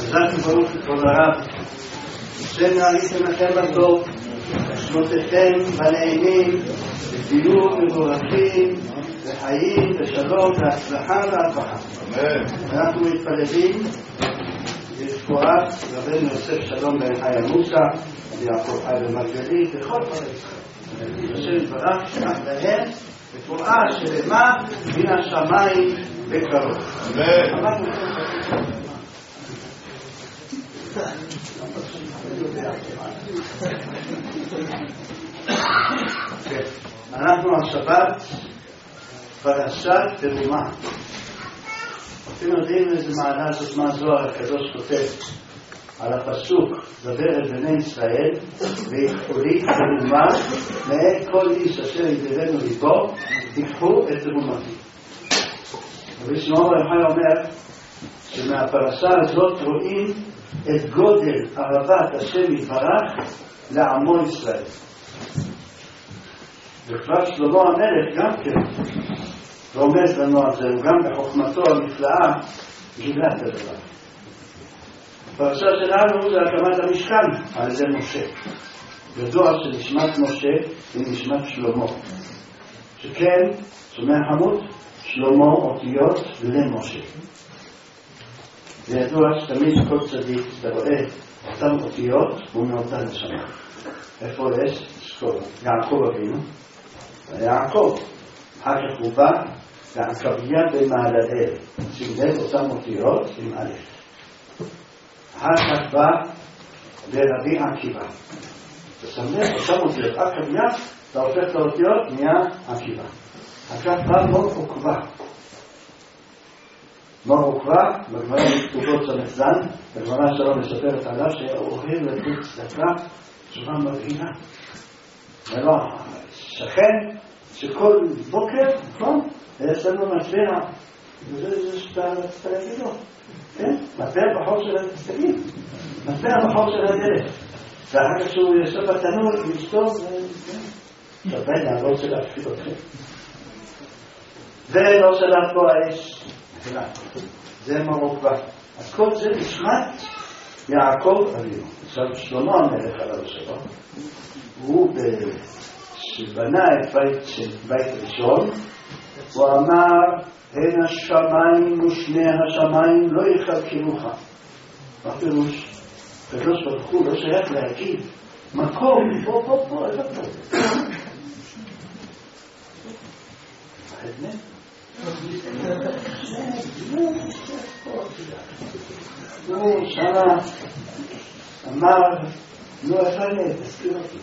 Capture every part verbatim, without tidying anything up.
חזק וברוך כבוד הרב, השם נעריכם לכם בטוב, שמותיכם בנעימים, ותהיו מבורכים, וחיים, ושלום, והצלחה והרווחה. אנחנו מתפללים לרפואת רבנו יוסף שלום בן חי עמוסה, ויעקב חי במרגלית, וכל פרק. השם יתברך שמח להם, רפואה שלמה מן השמיים בקרוב. אמן. אנחנו השבת פרשת תרומה. אתם יודעים איזה מעלה זאת מה זוהר הקדוש כותב על הפסוק דבר אל בני ישראל ויקחו לי תרומה מאת כל איש אשר ידבנו ליבו תיקחו את תרומתי. רבי שמעון בר יוחאי אומר שמהפרשה הזאת רואים את גודל אהבת השם יתברך לעמו ישראל. וכבר שלמה המלך גם כן רומז לנו על זה, הוא גם בחוכמתו הנפלאה גילה את הדבר. הפרשה שלנו זה הקמת המשכן על ידי משה. ידוע שנשמת משה היא נשמת שלמה, שכן שומע חמוד שלמה אותיות למשה. וידוע שתמיד כל צדיק אתה רואה אותם אותיות ומאותה נשמה. איפה יש? שכל יעקב אבינו ויעקב, אחר כך הוא בא ועקביה במעלאל, שים לב אותם אותיות עם א'. אחר כך בא ברבי עקיבא, אתה שם לב אותם אותיות עקביה, אתה הופך את האותיות נהיה עקיבא. אחר כך בא מור עוקבא, מור עוקבא בגמרא בכתובות סמ"ז, בגמרא שלום מספרת עליו שהיה אוהב לתת צדקה תשובה מבהילה. ולא שכן שכל בוקר, נכון? יש לנו מטבע, וזה שאתה רצית להגיד לו, כן? מטבע בחור של הדסתגים, מטבע בחור של הדרך. ואחר כך שהוא יושב בתנור עם אשתו, שבין לעבור של להפחיד אתכם. ולא שלח בו האש, זה מרוקבה. אז כל זה נשמת יעקב אבינו. עכשיו שלמה המלך עליו שלו, הוא שבנה את בית, בית ראשון, הוא אמר, הן השמיים ושני השמיים לא יחלקלוך. מה פירוש? הקדוש ברוך הוא לא שייך להגיד מקום, פה, פה, פה, איפה פה? חדנה? הוא שמה אמר, נו איפה אני, תזכיר אותי.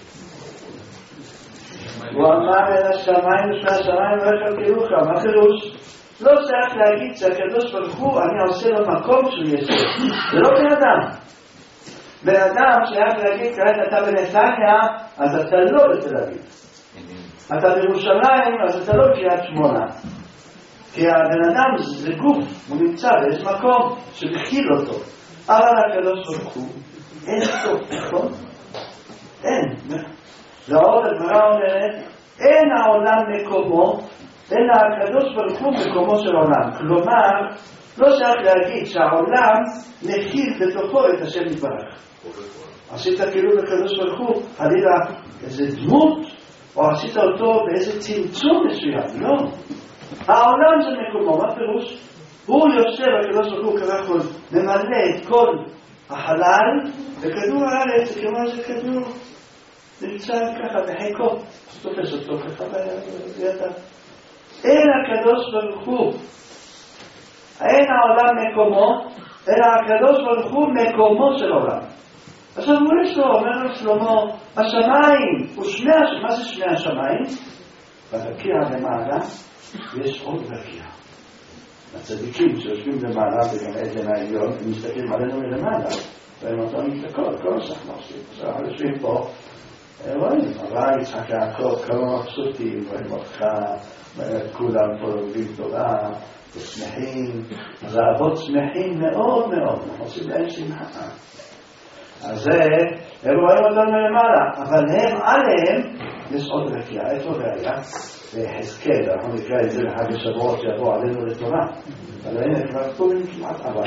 הוא אמר אל השמיים ושני השמיים לא יחלקלוך. מה פירוש? לא צריך להגיד שהקדוש ברוך הוא אני עושה לו מקום שהוא ישב. זה לא בן אדם. בן אדם שייך להגיד כעת אתה בנתניה אז אתה לא בתל אביב. אתה בירושלים אז אתה לא בקריית שמונה. כי הבן אדם זה גוף, הוא נמצא באיזה מקום שמכיל אותו. אבל הקדוש ברוך הוא אין סוף, נכון? אין. ועוד הגמרא אומרת, אין העולם מקומו, אלא הקדוש ברוך הוא מקומו של עולם. כלומר, לא שייך להגיד שהעולם מכיל בתוכו את השם יתברך. עשית כאילו לקדוש ברוך הוא, חלילה איזה דמות, או עשית אותו באיזה צמצום מסוים, לא. העולם זה מקומו, מה פירוש? הוא יושב, הקדוש ברוך הוא כביכול, ממלא את כל החלל, וכדור הארץ זה כמו איזה כדור. נמצא ככה בחיקו, תופס אותו ככה בידה. אין הקדוש ברוך הוא, אין העולם מקומו, אלא הקדוש ברוך הוא מקומו של עולם. עכשיו הוא יש לו, אומר לו שלמה, השמיים, ושני השמיים, מה זה שני השמיים? ברקיע למעלה יש עוד רקיע. הצדיקים שיושבים למעלה וגם עדן העליון, הם מסתכלים עלינו מלמעלה, והם אותם מתלכות, כל השחמר שלי. עכשיו אנחנו יושבים פה, רואים, אבל יצחק יעקב, כמה מבסוטים, רואים אותך, כולם פה לומדים תורה, ושמחים, אז האבות שמחים מאוד מאוד, אנחנו עושים להם שמחה. אז הם רואים אותנו למעלה, אבל הם עליהם יש עוד רקיע. איפה ראיה? והחזקאל, אנחנו נקרא את זה לחג השבועות שיבוא עלינו לטובה. אבל הנה כבר פורים כמעט עבר.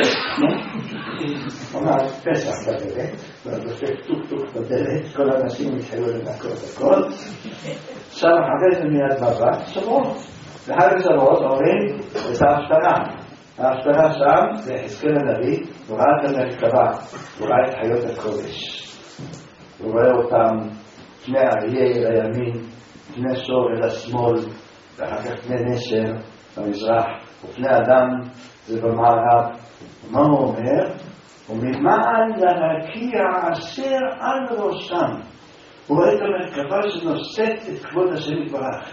אומר, פסח בדלת, ודופק טוק טוק בדלת, כל האנשים התחילו לנקות הכל. שם חפש מיד בבא, שבועות. בחג השבועות אומרים את ההפטרה. ההפטרה שם זה יחזקאל הנביא, הוא ראה את המרכבה, הוא ראה את חיות הקודש. הוא רואה אותם פני אריה אל הימין, פני שור אל השמאל, ואחר כך פני נשר במזרח, ופני אדם זה במערב. מה הוא אומר? וממען לרקיע אשר על ראשם. הוא רואה את המרכבה שנושאת את כבוד השם יתברך.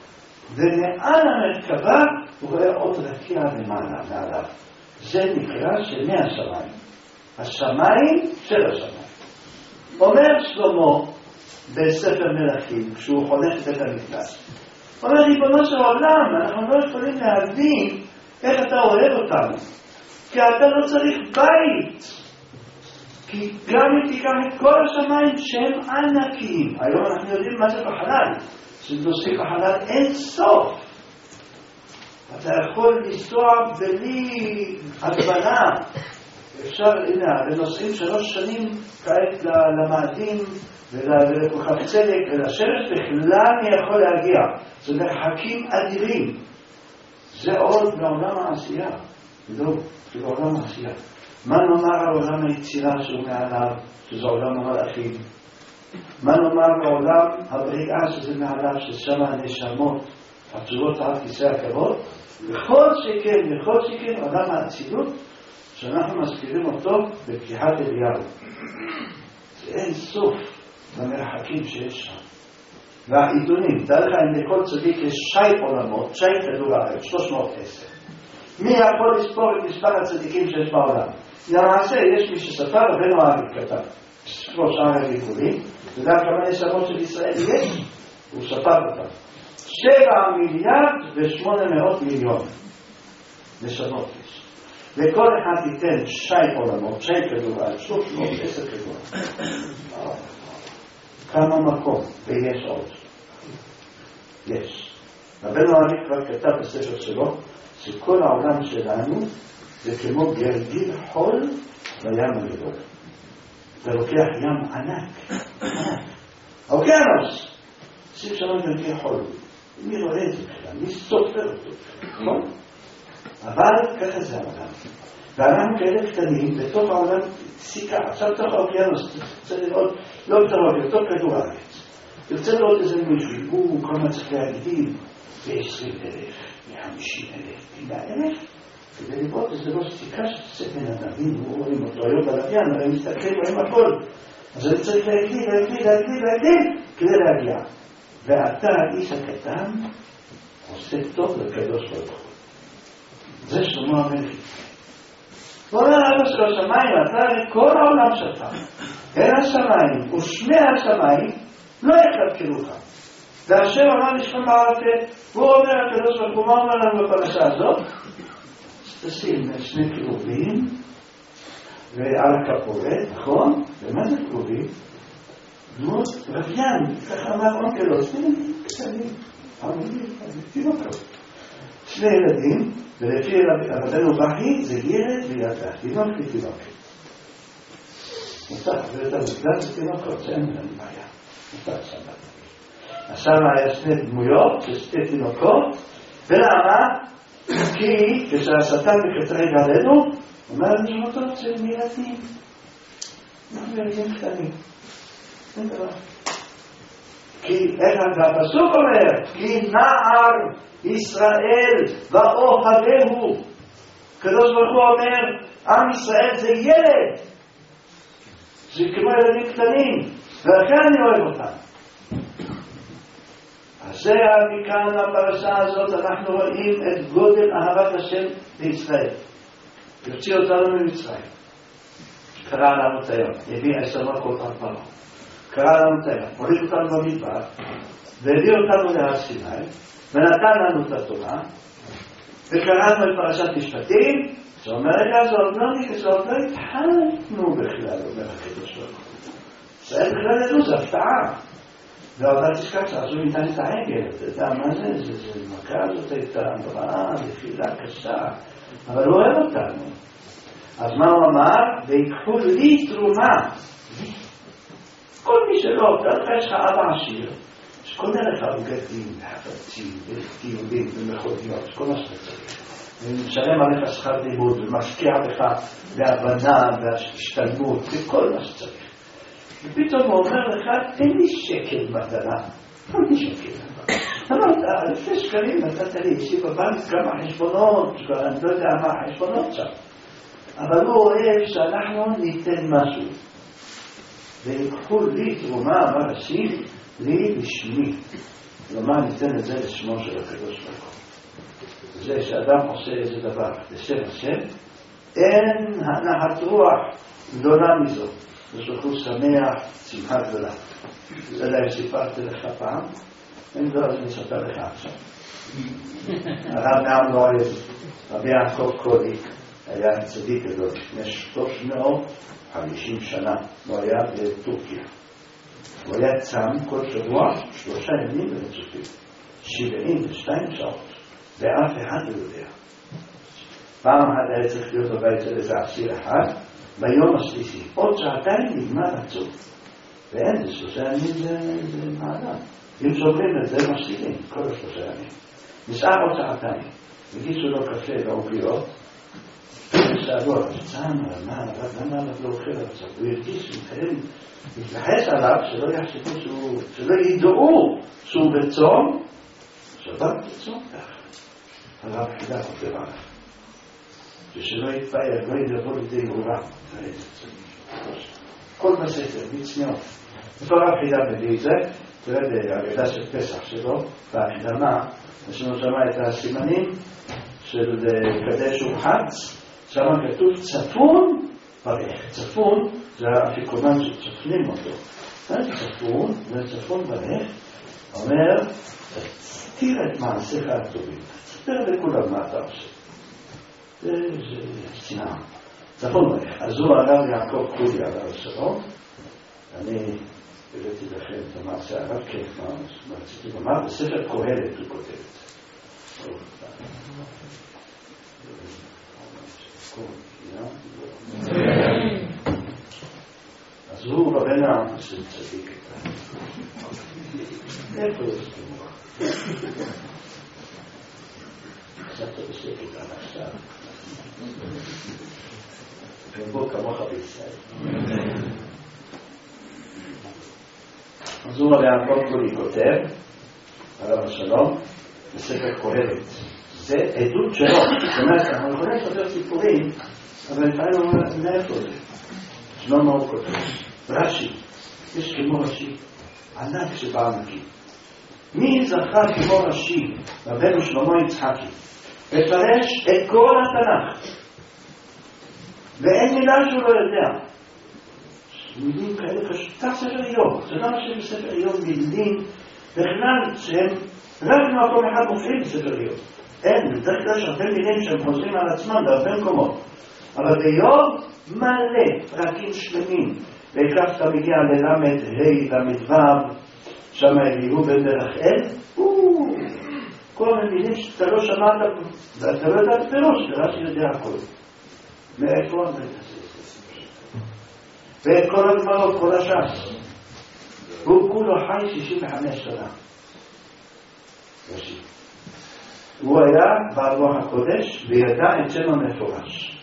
ומעל המרכבה הוא רואה עוד רקיע למעלה, מעליו. זה נקרא שמי השמיים. השמיים של השמיים. אומר שלמה בספר מלכים, כשהוא חונך את בית המקדש, הוא אומר, ריבונו של עולם, אנחנו לא יכולים להבין איך אתה אוהב אותנו, כי אתה לא צריך בית, כי גם אם תיקח את כל השמיים שהם ענקיים. היום אנחנו יודעים מה זה בחלל, שנושאים בחלל אין סוף. אתה יכול לנסוע בלי הגבלה. אפשר, הנה, לנוסעים שלוש שנים כעת למאדים ולכוכב צדק ולשמש בכלל מי יכול להגיע. זה מרחקים אדירים. זה עוד בעולם העשייה. לא, זה בעולם העשייה. מה נאמר על עולם היצירה שהוא מעליו, שזה עולם המלאכים? מה נאמר בעולם הבריאה שזה מעליו, ששם הנשמות, הפזורות על כיסא הכבוד? בכל שכן, בכל שכן, עולם האצילות, שאנחנו מזכירים אותו בפתיחת אליהו. זה אין סוף למרחקים שיש שם. והעיתונים, דע לך, אם לכל צדיק יש שי עולמות, שי כדור הארץ, שלוש מאות ועשר. מי יכול לספור את מספר הצדיקים שיש בעולם? למעשה, יש מי שספר, רבנו הארי כתב, כמו שאר הגלגולים, וגם כמה נשמות של ישראל יש, הוא ספר אותם. שבע מיליארד ושמונה מאות מיליון נשמות יש. וכל אחד ייתן שי עולמות, שי כדור הארץ, שלוש מאות ועשר כדור הארץ. כמה מקום, ויש עוד. יש. רבנו הארי כבר כתב בספר שלו, שכל העולם שלנו זה כמו גרגיל חול בים הגדול. אתה לוקח ים ענק, ענק. אוקיינוס, שים שם גרגיל חול. מי רואה את זה בכלל? מי סופר אותו? נכון? אבל ככה זה העולם. ואנחנו כאלה קטנים, בתוך העולם סיכה. עכשיו בתוך האוקיינוס, צריך לראות, לא בתוך האוקיינוס, בתוך כדור הארץ. יוצא לראות איזה מישהו, הוא כמה צריך להגדיל ב-עשרים אלף, ב-חמישים אלף, ב-מאה אלף, כדי לראות איזה לא סיכה שתצא בין אדמים, הוא רואים אותו היום בלוויין, אבל הם מסתכלים, רואים הכל. אז אני צריך להגדיל, להגדיל, להגדיל, להגדיל, כדי להגיע. ואתה, האיש הקטן, עושה טוב לקדוש ברוך הוא. זה שלמה המלך. הוא אומר אבא של השמיים, אתה כל העולם שלך, אין השמיים ושמי השמיים לא יקלקלוך. ואשר אמר נשכם בערפת, הוא אומר הקדוש ברוך הוא, מה אומר לנו בפרשה הזאת? תשים שני קרובים ועל הכפורת, נכון? ומה זה קרובים? נו, רביין, ככה אמר אונקלוס, קטנים, עמידים, תינוקות. שני ילדים, ולפי רבנו בכי זה ילד וילדה, תינוק ותינוקת. מותר, ואת המקדש זה תינוקות, זה אין לנו בעיה. מותר שבת. עכשיו היה שני דמויות, שתי תינוקות, ולמה? כי כשהשטן מקטרג עלינו, הוא אומר לנו שמותות של ילדים. אנחנו ילדים קטנים. אין דבר. כי איך הפסוק אומר, כי נער ישראל ואוהבהו. הקדוש ברוך הוא אומר, עם ישראל זה ילד, זה כמו ילדים קטנים, ולכן אני אוהב אותם. אז זה מכאן בפרשה הזאת אנחנו רואים את גודל אהבת השם לישראל. יוציא אותנו ממצרים, קרא לנו את היום, הביא עשר מכות על פרעה, קרא לנו את היום, הוריד אותנו במדבר והביא אותנו להר סיני ונתן לנו את התורה, וקראנו את פרשת משפטים. זה אומר רגע, זה עוד לא נקרא, זה עוד לא התחלנו בכלל, אומר הקדוש ברוך הוא. ישראל בכלל ידעו, זה הפתעה. ועוד אל תשכח שעשו ניתן את העגל, אתה יודע מה זה? זה מכה הזאת הייתה נוראה, נפילה קשה, אבל הוא אוהב אותנו. אז מה הוא אמר? ויקחו לי תרומה. כל מי שלא, אתה יש לך אבא עשיר, שקונה לך בגדים, חפצים, וטיולים, ומכוניות, כל מה שאתה צריך. ומשלם עליך שכר לימוד, ומשקיע לך בהבנה, והשתלמות, וכל מה שצריך. ופתאום הוא אומר לך, תן לי שקל מתנה. תן לי שקל. אמרת, אלפי שקלים נתת לי, יש לי בבנק כמה חשבונות, אני לא יודע מה החשבונות שם. אבל הוא אוהב שאנחנו ניתן משהו. ויקחו לי תרומה, אמר השם, לי בשמי. כלומר, ניתן את זה לשמו של הקדוש ברוך הוא. זה שאדם עושה איזה דבר בשם השם, אין הנחת רוח גדולה מזו. ושלחו שמח, שמחה גדולה. זה להם סיפרתי לך פעם, אין דבר אני אספר לך עכשיו. הרב נעם לא אוהב, רבי יעקב קוליק, היה צדיק גדול, לפני שלוש מאות וחמישים שנה, הוא היה בטורקיה. הוא היה צם כל שבוע, שלושה ימים ברצופים, שבעים ושתיים שעות, ואף אחד לא יודע. פעם אחת היה צריך להיות בבית של איזה עשיר אחד, ביום השלישי, עוד שעתיים נגמר הצום. ואין, זה שלושה ימים זה מעלה. אם סובלים את זה, משלימים, כל השלושה ימים. נשאר עוד שעתיים. הגישו לו קפה ועוגיות, ושאלו, צם, מה, למה לא אוכל עכשיו? הוא הרגיש, מתייחס עליו, שלא יחשבו שהוא, שלא ידעו שהוא בצום, שבת בצום ככה. הרב חידה חושב עליו. ושלא יתפאר, לא ידבו לידי גאולה. כל בספר, בצניעות. וכל החידה מביא את זה, תראה בהגדה של פסח שלו, בהקדמה, יש לנו שמה את הסימנים של קדש ורחץ, שם כתוב צפון ברך. צפון זה האפיקומן שצפנים אותו. צפון, זה צפון ברך, אומר, תסתיר את מעשיך הטובים. תסתיר לכולם מה אתה עושה. זה שנאה. צפון ברך. אז הוא הרב יעקב קולי הרב שלו. אני הבאתי לכם את המעשה הרב כיף, מה רציתי לומר, בספר קהלת הוא כותב את זה. אז הוא רבנה של צדיק איתה. איפה יש כמוך? קצת בשקט על עכשיו. ובוא כמוך בישראל. אז הוא עליה כל כולי כותב, עליו השלום, בספר קהלת. זה עדות שלו. זאת אומרת, אנחנו יכולים לספר סיפורים, אבל לפעמים הוא אומר, מאיפה זה? שלא מה הוא כותב. רש"י, יש כמו רש"י, ענק שבא ענקים. מי זכה כמו רש"י, רבנו שלמה יצחקי, לפרש את כל התנ"ך, ואין מילה שהוא לא יודע. מילים כאלה פשוט, כך ספר איוב, זה לא מה שבספר איוב מילים, בכלל שהם רק במקום אחד מופיעים בספר איוב. אין, בדרך כלל שהרבה מילים שהם חוזרים על עצמם בהרבה מקומות. אבל ביוב מלא פרקים שלמים, וכך אתה מגיע ללמד ה' למדבר, שם אליהו בן ברכאל, כל המילים שאתה לא שמעת, ואתה לא יודעת פירוש, ורש"י יודע הכל. מאיפה אני מתעסק? ואת כל הגמרות, כל הש"ס. הוא כולו חי שישים וחמש שנה. רש"י. הוא היה בעל רוח הקודש וידע את שם המפורש.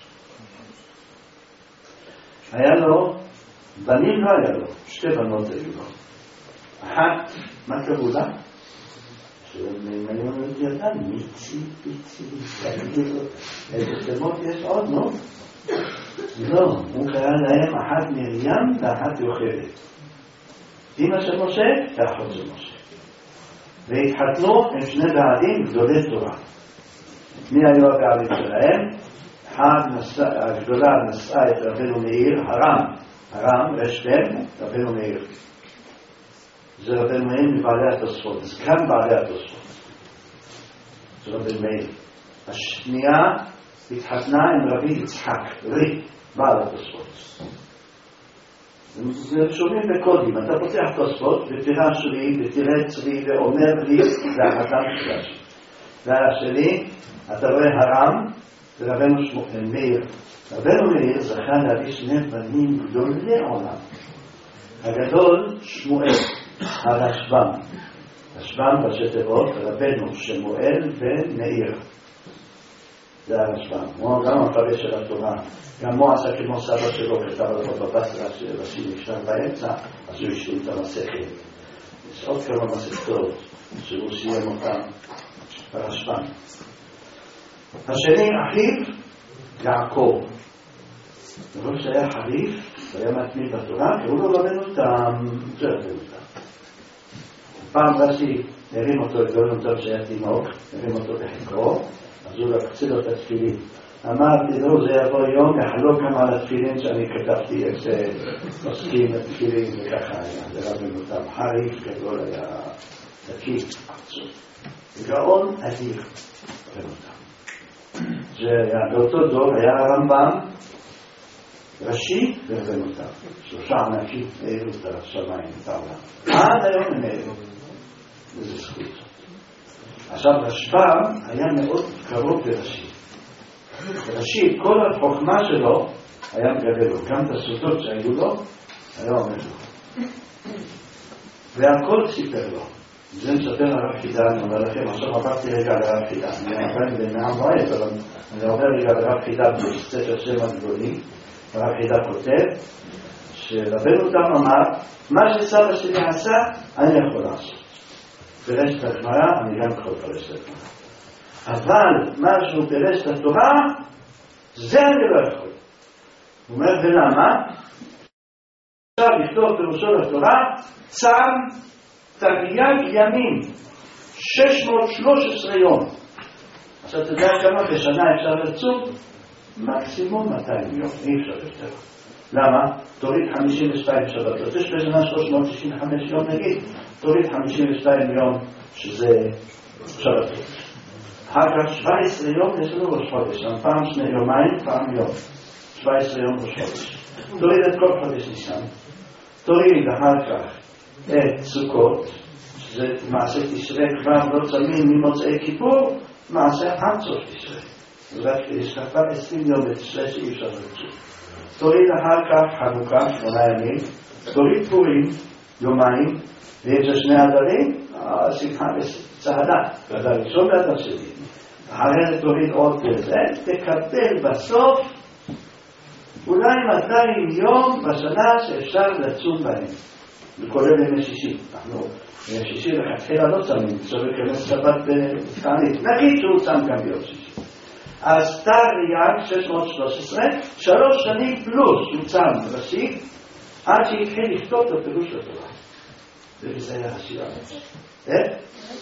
היה לו, בנים לא היה לו, שתי בנות היו לו. אחת, מה קראו לה? שהם היו ידען, מיצי, פיצי, תגידו, איזה שמות יש עוד, לא? לא, הוא קרא להם אחת מרים ואחת יוכלת. אמא של משה ואחות של משה. והתחתנו עם שני בעלים גדולי תורה. מי היו הבעלים שלהם? הגדולה נשאה את רבנו מאיר, הרם, הרם, רשתם, רבנו מאיר. זה רבנו מאיר מבעלי התוספות, זה כאן בעלי התוספות. זה רבנו מאיר. השנייה התחתנה עם רבי יצחק, רי, בעל התוספות. זה שומעים בקודים, אתה פותח תוספות ותראה שלי ותראה צבי ואומר לי זה החתם שלך. והשני, אתה רואה הרם ורבנו מאיר. רבנו מאיר זכה להביא שני בנים גדולי עולם. הגדול שמואל, הרשב"ם. רשב"ם ראשי תיבות, רבנו שמואל ומאיר. זה הרשב"ם. הוא גם המפרש של התורה. גם הוא עשה כמו סבא שלו, כתב הלכות בבסרה שראשי נפטר באמצע, אז הוא השלים את המסכת. יש עוד כמה מסכתות שהוא סיים אותם ברשב"ם. השני, אחיו, יעקב. דבר שהיה חריף, והיה מתמיד בתורה, קראו לו רבנו תם, זה רבנו תם. פעם רש"י הרים אותו, גאון טוב שהיה תינוק, הרים אותו בחיקרו, אז הוא לקצה לו את התפילין. אמרתי, לא, זה יבוא יום, יחלוק גם על התפילין שאני כתבתי, איך זה עוסקים בתפילין, וככה היה, זה רבנו תם. חריף גדול היה תקיף, עצוב. גאון אדיר, רבנו תם. באותו דור היה הרמב"ם ראשי ורבנו תם. שלושה ענקים העלו את השמיים, את העולם. עד היום הם העלו. וזה זכות. עכשיו, רשב"ם היה מאוד קרוב לראשי. ראשי, כל החוכמה שלו היה מגלה לו. גם את הסודות שהיו לו, היה אומר לו. והכל סיפר לו. זה מספר על הרב חידה, אני אומר לכם, עכשיו עברתי רגע על הרב חידה. אני עברתי בנעם מועד, אבל אני עובר רגע על הרב חידה בספר שם הגדולים. הרב חידה כותב שרבנו תם אמר, מה שסבא שלי עשה, אני יכול לעשות. פירש את הגמרא, אני גם יכול לפרש את הגמרא. אבל מה שהוא פירש את התורה, זה אני לא יכול. הוא אומר, ולמה? עכשיו לכתוב פירושו לתורה, צם תרי"ג ימים, שש מאות ושלוש עשרה יום. עכשיו אתה יודע כמה בשנה אפשר לצום? מקסימום מאתיים יום, אי אפשר יותר. למה? תוריד חמישים ושתיים שבתות. יש בשנה שלוש מאות שישים וחמש יום נגיד, תוריד חמישים ושתיים יום שזה שבתות. אחר כך שבע עשרה יום יש לנו ראש חודש, פעם שני יומיים, פעם יום. שבע עשרה יום ראש חודש. תוריד את כל חודש ניסן. תוריד אחר כך את סוכות, שזה מעשה תשרי כבר לא צמים ממוצאי כיפור, מעשה עד סוף תשרי. אז רק יש לך כבר עשרים יום בתשרי שאי אפשר לצום. תוריד אחר כך חנוכה, שמונה ימים, תוריד פורים, יומיים, ויש שני הדרים, שמחה וצעדה, ואתה ראשון ואתה שני. אחרי זה תוריד עוד בזה, תקבל בסוף אולי מאתיים יום בשנה שאפשר לצום בהם. וכולל ימי שישי. אנחנו ימי שישי לכתחילה לא צמים, צריך להיכנס שבת בתענית. נגיד שהוא צם גם ביום שישי. אז תרי"ג שש מאות ושלוש עשרה, שלוש שנים פלוס הוא צם ראשי, עד שהתחיל לכתוב את הפירוש לתורה. וזה היה השירה. אה?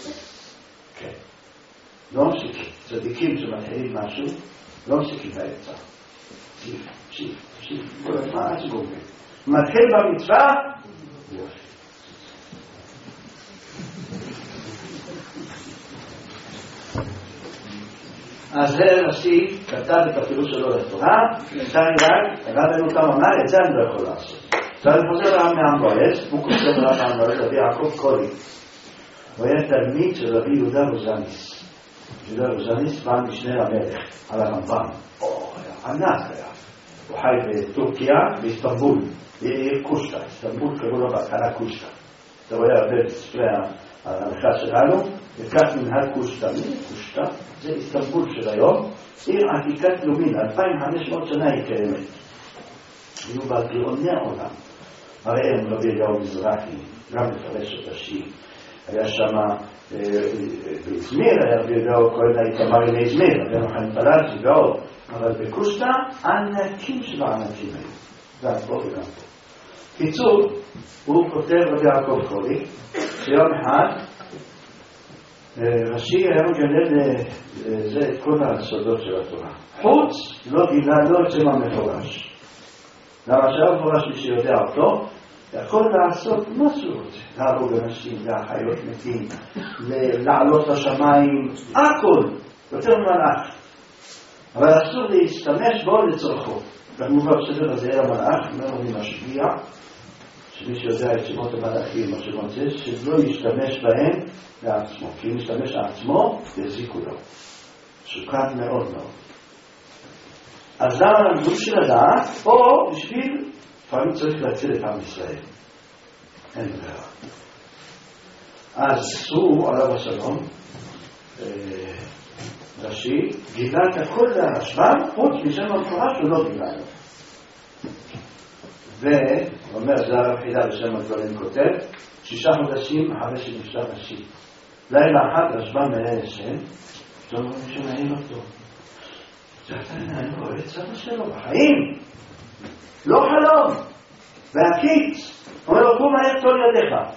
כן. לא משיקים. צדיקים שמתחילים משהו, לא משיקים באמצע. שיב, שיב, שיב. כל הזמן עד שגומרים. מתחיל במצווה, יופי. אז זה ראשי כתב את הפירוש שלו לתורה, תרי"ג, רבנו תם אמר, את זה אני לא יכול לעשות. עכשיו אני חוזר לרב מהמבועז, הוא כותב לרב מהמבועז, רבי יעקב קולי. הוא היה תלמיד של רבי יהודה רוזניס. יהודה רוזניס בא משנה למלך, על הרמב"ם. או, היה ענק היה. הוא חי בטורקיה, באיסטנבול, בעיר קושטה. איסטנבול קראו לו בהתחלה קושטה. אתה רואה הרבה בספרי ההלכה שלנו, וכך מנהל קושטה. מי קושטה? זה איסטנבול של היום. עיר עתיקת לובין, אלפיים וחמש מאות שנה היא קיימת. היו בה גאוני העולם. הרי הם רבי אליהו מזרחי, גם מפרש את השיר. היה שם באזמיר, היה רבי אליהו כהן האיתמר עם האזמיר, רבי חיים פלאג'י ועוד. אבל בקושטה, ענקים של הענקים היו. גם פה וגם פה. קיצור, הוא כותב רבי יעקב קולי, שיום אחד, ראשי היה מגלה לזה את כל הסודות של התורה. חוץ לא גילה לא את שם המפורש. למה שהמפורש מי שיודע אותו, יכול לעשות מה שהוא רוצה. להרוג אנשים, להחיות מתים, לעלות לשמיים, הכל, יותר מלאך. אבל אסור להשתמש בו לצורכו. כמובן בסדר הזה היה מלאך, אומר אני משביע, שמי שיודע את שמות המלאכים או שמות זה, שלא ישתמש בהם לעצמו, כי אם ישתמש לעצמו, יזיקו לו. סוכן מאוד מאוד. אז למה למדו של הדעת, או בשביל, לפעמים צריך להציל את עם ישראל. אין ברירה. אז הוא, עליו השלום, רש"י, גילה את הכל לרשב"ם, חוץ משם המפורש הוא לא גילה לו. ואומר, זה הרב חידה בשם הדברים כותב, שישה חודשים אחרי שנפטר רש"י. לילה אחת רשב"ם מלא השם, פתאום הוא שמעים אותו. זה אתה עיניים רואה את סבא שלו בחיים. לא חלום. והקיץ. אומר לו, קום מהר תול ידיך.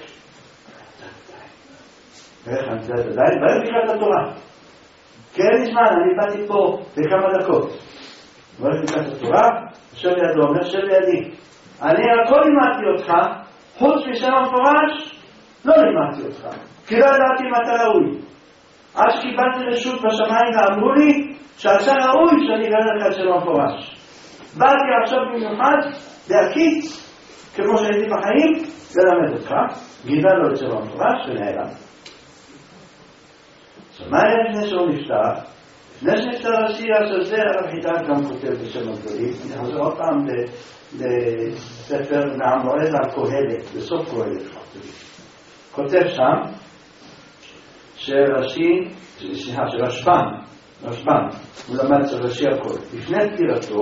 ואיך אני יודע את עדיין? באים לקראת התורה. כי אין לי זמן, אני באתי פה בכמה דקות. באים לקראת התורה, יושב לידו, אומר, יושב לידי. אני הכל לימדתי אותך, חוץ משם המפורש, לא לימדתי אותך. כי לא ידעתי אם אתה ראוי. עד שקיבלתי רשות בשמיים ואמרו לי, שעשה ראוי שאני אגלה לך את שם המפורש. באתי עכשיו במיוחד, להקיץ, כמו שהייתי בחיים, ללמד אותך, גילה לו את שם המפורש ונעלם. מה היה לפני שהוא נפטר? לפני שנפטר רש"י, אז זה הרב חידה גם כותב בשם הגדולים. אני חוזר עוד פעם לספר מהמועד על קהלת, בסוף קהלת. כותב שם שרש"י, סליחה, שרשב"ם, רשב"ם, הוא למד אצל רש"י הכל. לפני פטירתו,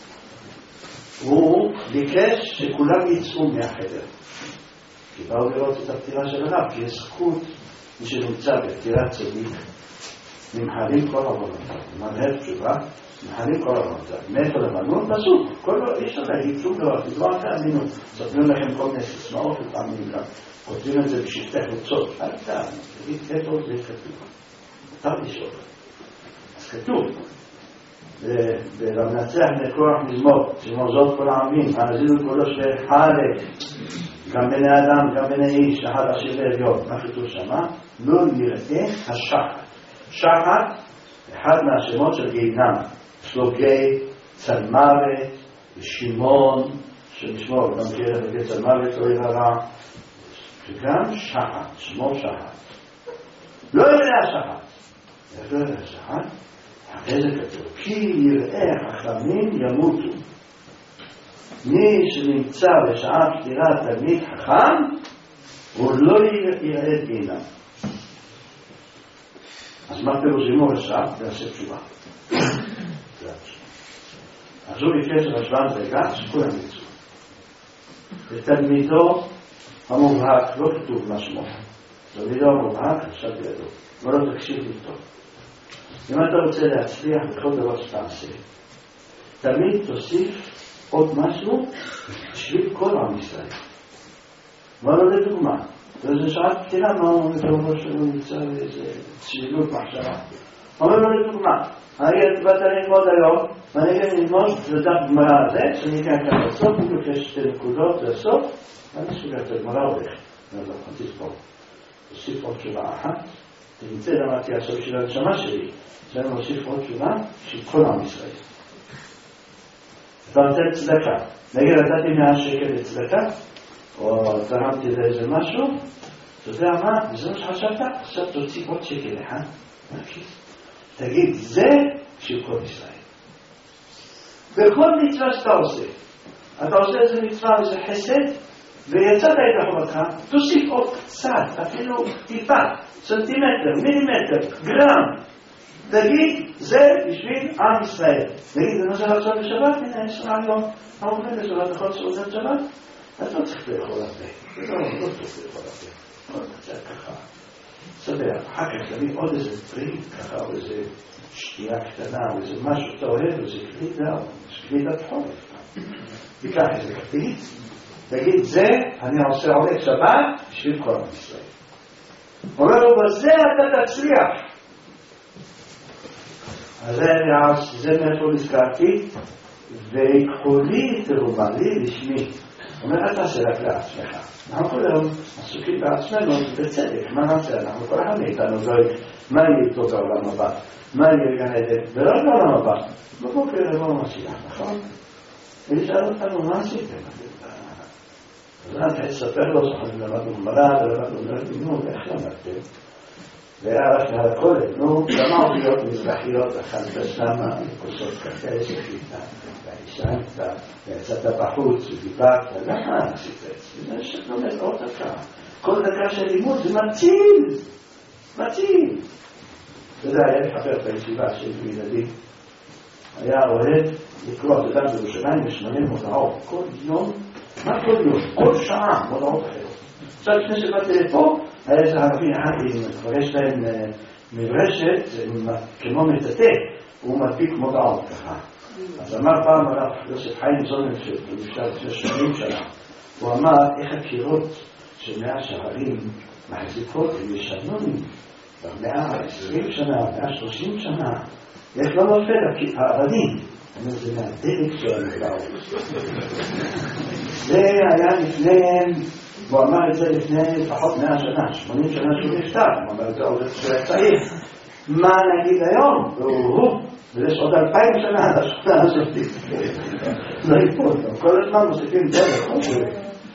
הוא ביקש שכולם יצאו מהחדר. כי באו לראות את הפטירה של הרב, כי יש זכות מי שנמצא בפטירת צדיק, נמחלים כל עוונותיו. מנהל תשובה, נמחלים כל עוונותיו. מאיפה למדנו? פסוק. כל לא, אי אפשר להגיד שום דבר, תדעו אל תאמינו. ספרים לכם כל מיני סיסמאות ופעמים גם. כותבים את זה בשבטי חוצות. אל תאמינו. תגיד, איפה זה כתוב? מותר לשאול. אז כתוב. ולמנצח מכוח מזמור, כמו זאת כל העמים, הנזינו כולו שחלה, גם בני אדם, גם בני איש, אחד אשר לעליון. מה כתוב שמה? לא נראה השחת. שחת, אחד מהשמות של גיהינם. סלוגי, צלמוות, שמעון, שמשמור, גם כרך בגי צלמוות, לא יראה, וגם שחת, שמו שחת. לא יראה השחת. איך לא יראה השחת? אחרי זה כתוב, כי יראה חכמים ימותו. מי שנמצא בשעה פטירת תלמיד חכם, הוא לא יראה את גיהינם. אז מה פירוש אם הוא רשע? ועשה תשובה. אז הוא ביקש רשב"ם רגע, שכולם יצאו. ותלמידו המובהק, לא כתוב מה שמו. תלמידו המובהק, עכשיו בידו. ולא תקשיב לי טוב. אם אתה רוצה להצליח בכל דבר שאתה עושה, תמיד תוסיף עוד משהו בשביל כל עם ישראל. מה לא לדוגמה? וזה שעת פתירה, מה הוא אומר שלו נמצא איזה צלילות מחשבה. אומר לו לדוגמה, אני באת ללמוד היום, ואני גם ללמוד לדעת גמרא הזה, שאני כאן כאן בסוף, הוא מבקש שתי נקודות לסוף, ואני סוגר את הגמרא הולך. נעזור, תספור. תוסיף עוד תשובה אחת, תמצא למדתי עכשיו של הנשמה שלי, שאני מוסיף עוד תשובה של כל עם ישראל. אתה רוצה צדקה. נגיד, נתתי מאה שקל לצדקה, או תרמתי לאיזה משהו, אתה יודע מה? וזה מה שחשבת? עכשיו תוציא עוד שקל אחד. תגיד, זה של כל ישראל. בכל מצווה שאתה עושה, אתה עושה איזה מצווה וזה חסד, ויצאת את החובתך, תוסיף עוד קצת, אפילו טיפה, סנטימטר, מילימטר, גרם. תגיד, זה בשביל עם ישראל. תגיד, זה נושא לעשות בשבת? הנה, יש רעיון. מה אומר בשבת? יכול לעשות את שבת? אתה לא צריך לאכול הרבה. זה לא, לא צריך לאכול הרבה. עוד קצת ככה. סדר, אחר כך תביא עוד איזה פרי, ככה, או איזה שתייה קטנה, או איזה משהו שאתה אוהב, איזה כלידה, או כלידת חורף. תיקח איזה כפית, תגיד, זה אני עושה עולק שבת בשביל כל עם ישראל. אומר לו, בזה אתה תצליח. אז זה מאיפה נזכרתי, ויקחו לי תרומה לי לשמי. אומר, אל תעשה רק לעצמך. אנחנו כולם עסוקים בעצמנו בצדק. מה נעשה? אנחנו כל אחד מאיתנו דואג מה יהיה טוב בעולם הבא, מה יהיה גן עדן, ולא בעולם הבא. בבוקר לא משיח, נכון? ולשאל אותנו, מה עשיתם? אז אני אספר לו שאנחנו למדנו גמרא ולמדנו נו, איך למדתם? והלך להכולת, נו, למה אותיות מזרחיות אכלת שמה, כוסות קפה שחיתה, והישנת, ויצאת בחוץ ודיברת, למה עשית את זה? זה שלומד עוד דקה. כל דקה של לימוד זה מציל, מציל. אתה יודע, היה לי חבר בישיבה של ילדים, היה אוהב לקרוא, אתה יודע, בירושלים בשמונה מודעות, כל יום, מה כל יום? כל שעה מודעות אחרות. עכשיו לפני שבאתי לפה, היה איזה ערבי ערבי, כבר יש להם מברשת, כמו מטאטא, הוא מדביק מודעות ככה. אז אמר פעם הרב יוסף חיים זוננפלד, לפני שמונים שנה, הוא אמר איך הקירות של מאה שערים מחזיקות עם ישנונים, במאה עשרים שנה, מאה שלושים שנה, איך לא נופל האבנים? אני אומר, זה מהדלק של המודעות. זה היה לפני... הוא אמר את זה לפני לפחות מאה שנה, שמונים שנה שהוא נפטר, הוא אמר את זה עוד שהיה צעיר. מה נגיד היום? והוא, ויש עוד אלפיים שנה על השנה הזאת. לא יפול, כל הזמן מוסיפים דרך, לא שווה.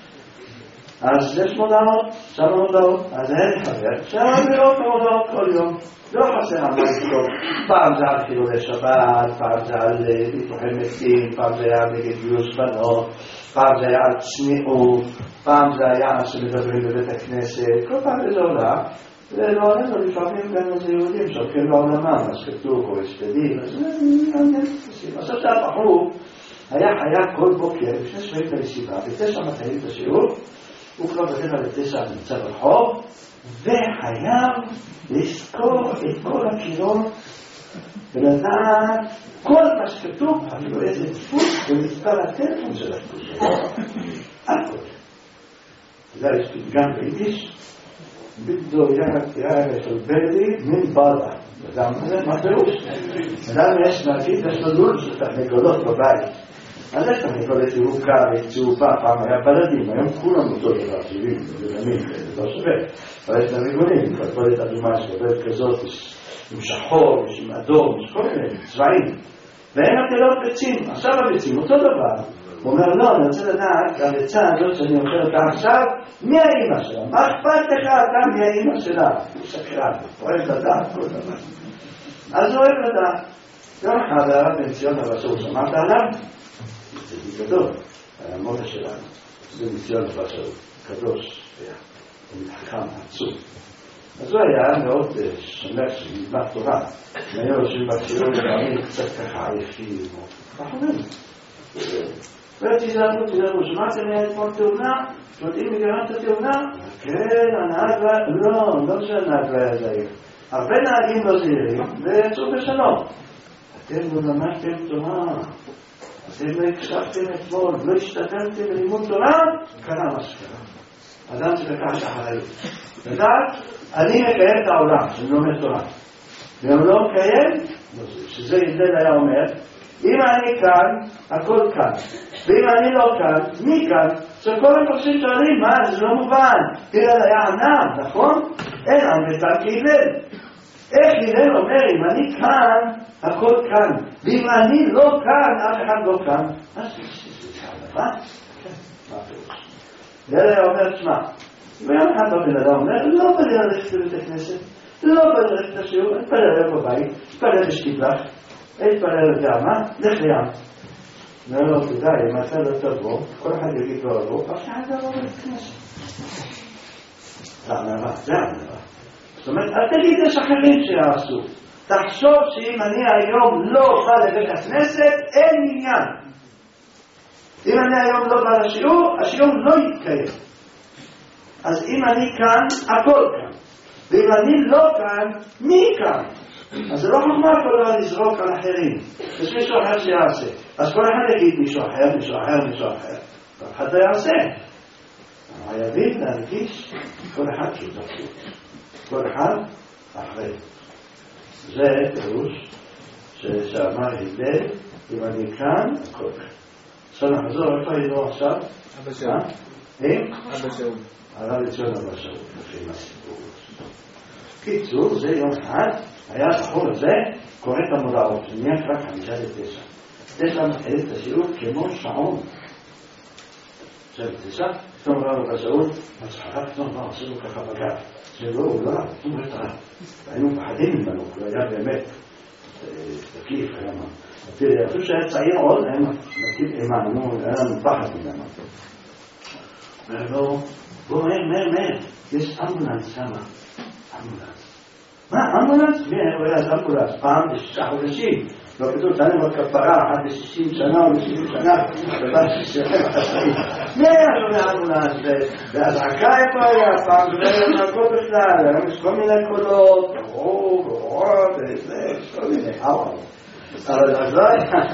אז יש מודעות, שם מודעות, אז אין חבר, שם לראות מודעות כל יום. לא חסר מה לכתוב, פעם זה על חילולי שבת, פעם זה על ביטוחי מתים, פעם זה היה נגד גיוס בנות, פעם זה היה על צניעות, פעם זה היה שמדברים בבית הכנסת, כל פעם זה עולה, ולא עלינו לפעמים גם איזה יהודים שהולכים לעולמם, אז כתוב או הספדים, אז זה מעניין. אז עכשיו הבחור היה חייב כל בוקר, לפני שבעים בישיבה, בתשע מתחילים את השיעור, הוא כבר בדרך כלל לתשע נמצא ברחוב, וחייב לזכור את כל הקירות ולדעת כל מה שכתוב, אפילו איזה דפוס ומספר הטלפון של הדפוס. הכל. זה יש פתגם ביידיש, בגדו יער פלבלי מן בלע. וגם זה מה פירוש. אדם יש להגיד, יש לו לול של תרנגולות בבית. אז יש תרנגולת ירוקה וצהובה, פעם היה בלדים, היום כולם אותו דבר, שבעים, ולמים, זה לא שווה. אבל יש תרנגולים, תרנגולת אדומה, שגבלת כזאת, עם שחור, עם אדום, יש כל מיני צבעים. והם התלות ביצים, עכשיו הביצים, אותו דבר. הוא אומר, לא, אני רוצה לדעת, הביצה הזאת שאני אוכל אותה עכשיו, מי האמא שלה? מה אכפת לך אתה מי האמא שלה? הוא שקרן, הוא אוהב לדעת כל דבר. אז הוא אוהב לדעת. יום אחד הרב בן ציון הבשור, שמעת עליו? זה גדול, היה המוטה שלנו. זה בן ציון הבשור, קדוש, הוא מתחכם, עצום. אז הוא היה מאוד שמח שנדמת תורה. היו יושבים בציון לפעמים קצת ככה עייפים, חכמים. ותיזהרו, תיזהרו, שמעתם לי אתמול תאונה? שומעים מגרמת התאונה? כן, הנהג לא, לא שהנהג לא היה זהיר. הרבה נהגים לא זהירים, ויצאו בשלום. אתם לא למדתם תורה, אתם לא הקשבתם אתמול, לא השתתפתם בלימוד תורה, קרה מה שקרה. אדם שתקע שאחריות. לדעת, אני מקיים את העולם, שאני לומד תורה. ואם לא מקיים, שזה ידל היה אומר, אם אני כאן, הכל כאן. ואם אני לא כאן, מי כאן? שכל המפרשים שואלים, מה? זה לא מובן. תראה, היה ענם, נכון? אין עם וכאן כהילל. איך הלל אומר, אם אני כאן, הכל כאן. ואם אני לא כאן, אף אחד לא כאן. מה זה? זה כאן, מה? מה הפירוש? הלל אומר, תשמע, ויום אחד בבן אדם אומר, לא בא לי ללכת לבית הכנסת, לא בא לי ללכת לשיעור, התפלל בבית, התפלל בשקיפלח, התפלל לגמה, לך לים. אומר לו, תדע, אם אתה לא תבוא, כל אחד יגיד לא לבוא, אף אחד לא בבית כנסת. זה ענבה, זה ענבה. זאת אומרת, אל תגיד יש אחרים שיעשו. תחשוב שאם אני היום לא בא לבית הכנסת, אין עניין. אם אני היום לא בא לשיעור, השיעור לא יתקיים. אז אם אני כאן, הכל כאן. ואם אני לא כאן, מי כאן? אז זה לא חוכמה כל דבר לזרוק על אחרים. יש מישהו אחר שיעשה. אז כל אחד יגיד מישהו אחר, מישהו אחר, מישהו אחר. כל אחד לא יעשה. חייבים להרגיש כל אחד שותפות. כל אחד אחרי. זה פירוש שאמר הלל, אם אני כאן, הכל כאן. עכשיו נחזור, איפה היינו עכשיו? אבא שאול. אם? אבא שאול. הרב לציון אבא שאול, לפי הסיפור. קיצור, זה יום אחד, היה בחור הזה, קורא את המודעות, נהיה רק חמישה לתשע. תשע מתחיל את השיעור כמו שעון. עכשיו תיסע, פתאום ראינו בשאול, אז חרק פתאום מה עשינו ככה בגב. זה לא, הוא לא, הוא לא תראה. היינו פחדים ממנו, הוא היה באמת תקיף, היה מה. תראה, אפילו שהיה צעיר עוד, היה נקיף אימן, היה לנו פחד ממנו. ולא, בוא מהר, מהר, מהר, יש אמבולנס כמה, אמבולנס. מה, אמבולנס? מי היה אז אמבולנס? פעם בשישה חודשים. לא כתוב, תנם בכפרה, עד ל-שישים שנה או ל-שבעים שנה, דבר ששכם החשאים. מי היה שומע אמבולנס? והזעקה איפה היה? פעם זה לא היה מנקות בכלל, היום יש כל מיני קולות, ברור, ברור, וזה, יש כל מיני, אוו. אבל אז לא היה.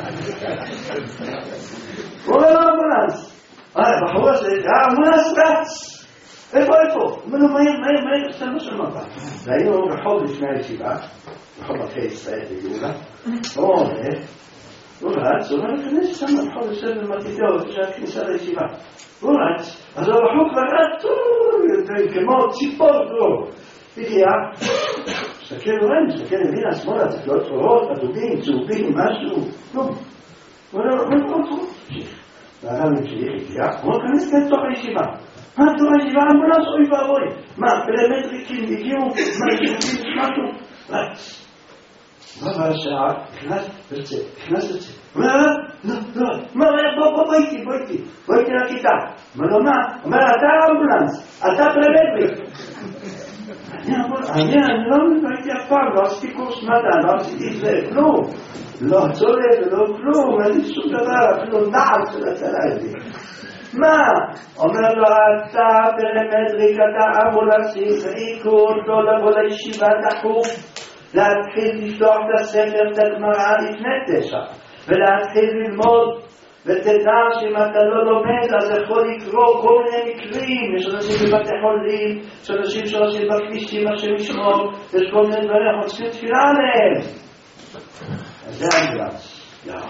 הוא אומר לו אמבולנס. בחור הזה, אמבולנס רץ. איפה, איפה? הוא אומר לו, מהר, מהר, מהר, עושה לא שלמה פעם. והיינו רחוב לפני הישיבה, רחוב מלכי ישראל ביהודה. הוא עולה, הוא רץ, הוא אומר, כנס שם רחוב יושב במתידות, שהיה כניסה לישיבה. הוא רץ, אז הרחוב כבר רץ, כמו ציפור דרור. הגיע, מסתכל אוהן, מסתכל ימינה, שמאלה, צריך להיות אורות, אדומים, צהובים, משהו, כלום. הוא אומר, הוא אומר, הוא אומר, והרב המשיך הגיע, הוא אומר, כנס לתוך הישיבה. מה, תוך הישיבה, אמבולנס, אוי ואבוי. מה, פרמטריקים הגיעו, מה, הגיעו, משהו, רץ. מה בא השעה? נכנס לצא, נכנס לצא. הוא אומר, לא, לא, מה, בוא, בוא, בוא איתי, בוא איתי, בוא איתי לכיתה. אומר לו, מה? הוא אומר, אתה אמבולנס, אתה פרמטריק. אני לא הייתי אף פעם, לא עשיתי קורס מדע, לא עשיתי זה, כלום. לא צולב ולא כלום, אין לי שום דבר, אפילו נעל של הצלה איתי. מה? אומר לו, אתה פרמטריק, אתה אמבולנסי, חיקו אותו לבוא לישיבה דחוף, להתחיל לפתוח את הספר, את הגמרא לפני תשע, ולהתחיל ללמוד, ותדע שאם אתה לא לומד, אז יכול לקרוא כל מיני מקרים. יש אנשים בבתי חולים, יש אנשים שעושים בכבישים, השם ישמור, יש כל מיני דברים, אנחנו צריכים תפילה עליהם. אז זה אמבולנס.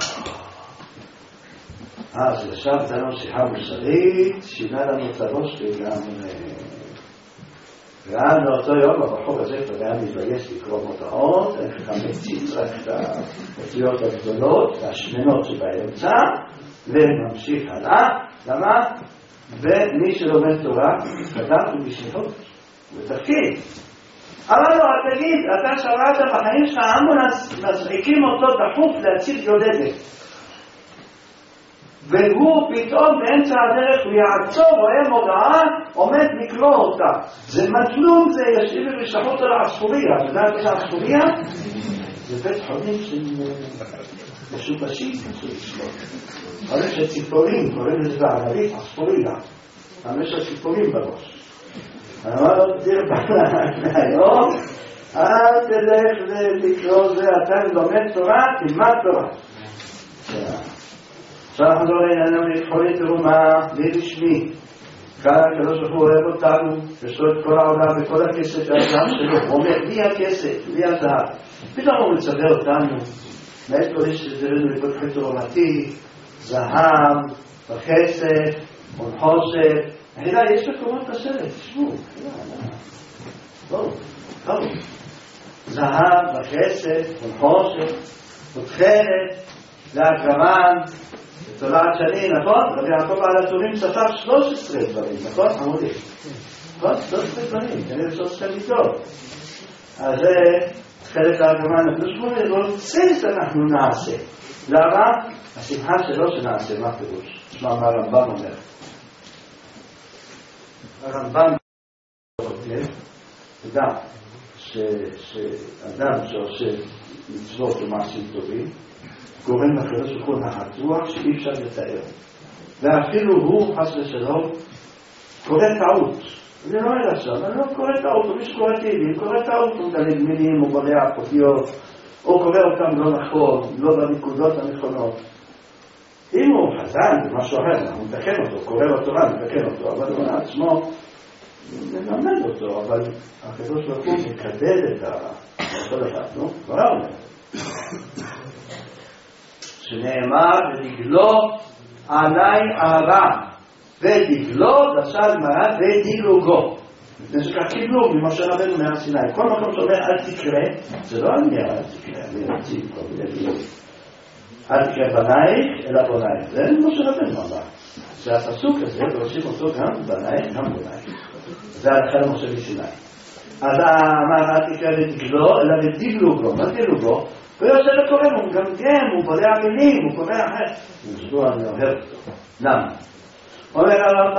אז ישבת לנו שיחה מוסרית, שינה לנו את הראש וגם... ואז לאותו יום, הבחור הזה כבר היה מתבייש לקרוא מודעות, היה ככה מציץ רק את האותיות הגדולות, והשמנות שבאמצע, וממשיך הלאה. למה? ומי שלומד תורה, קדם הוא בשליחות, בתפקיד. אבל לא, תגיד, אתה שמעת בחיים שלך אמבולנס, מזריקים אותו דחוף להציל יולדת. והוא פתאום באמצע הדרך הוא יעצור, רואה מודעה, עומד לקרוא אותה. זה מדלום, זה ישאיר ולשלחו אותו לעספוריה. אתה יודע את העספוריה? זה בית חולים של משובשים, אבל יש ציפורים, קוראים לזה בערבית עספוריה. אבל יש ציפורים בראש. אני אומר לו, תראה בעלה היום, אל תלך לקרוא זה, אתה לומד תורה, תלמד תורה. שאנחנו לא ראינו להתחולי תרומה, בלי רשמי. כאן הקדוש ברוך הוא אוהב אותנו, יש לו את כל העולם וכל הכסף והזהב שלו. הוא אומר, בלי הכסף, בלי הזהב. פתאום הוא מצווה אותנו. מאת כל איש שזרנו לכל חטא תורמתי, זהב, וכסף, ונחושת. החידה, יש מקומות בסרט, תשמעו. בואו, בואו. זהב, וכסף, ונחושת, ותכלת, והגרמן, תולעת שני, נכון? רבי יעקב על הטורים ספר שלוש עשרה דברים, נכון? עמודים. נכון? שלוש עשרה דברים, כנראה שלוש עשרה מידות. אז זה חלק להגרמן, אנחנו שמונה, לא רוצה שאנחנו נעשה. למה? השמחה שלו שנעשה, מה פירוש? תשמע מה הרמב"ם אומר. הרמב"ם אומר, תדע, שאדם שעושה מצוות ומעשים טובים, גורם לקדוש ברוך הוא נחת שאי אפשר לתאר. ואפילו הוא, חס ושלום, קורא טעות. זה לא היה עכשיו, אבל לא קורא טעות, או מי שקורא תהילים, קורא טעות, הוא מדלג מילים, הוא בולע פותיות, או קורא אותם לא נכון, לא בנקודות הנכונות. אם הוא חזן, זה משהו אחר, אנחנו נתקן אותו, קורא בתורה, נתקן אותו, אבל הוא עצמו נלמד אותו, אבל הקדוש ברוך הוא מקדד את כל אחד, נו? כבר אומר. שנאמר, ודגלו עלי אהבה, ודגלו, דרשה גמרא, ודילוגו. לפני שכך קיבלו ממשה רבנו מהר סיני. כל מקום שאומר אל תקרא, זה לא אני אל תקרא, אני רציתי כל מיני דברים. אל תקרא בנייך, אלא בנייך. זה משה רבנו אמר. שהפסוק הזה, ועושים אותו גם בנאי, גם בנאי. זה ההתחלה משה מסיני. אז מה תקרא לדגלו, אלא לדגלוגו, מה דגלוגו? הוא יושב וקורא, הוא מגמגם, הוא בולע מילים, הוא קורא אחר. וזו אני אוהב אותו. למה? אומר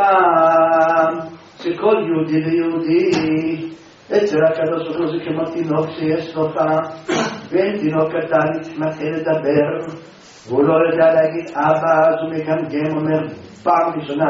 הרמב"ם, שכל יהודי ויהודי, אצל הקדוש ברוך הוא זה כמו תינוק שיש לו פעם, ואין תינוק קטן מתחיל לדבר, והוא לא יודע להגיד אבא, אז הוא מגמגם, אומר פעם ראשונה,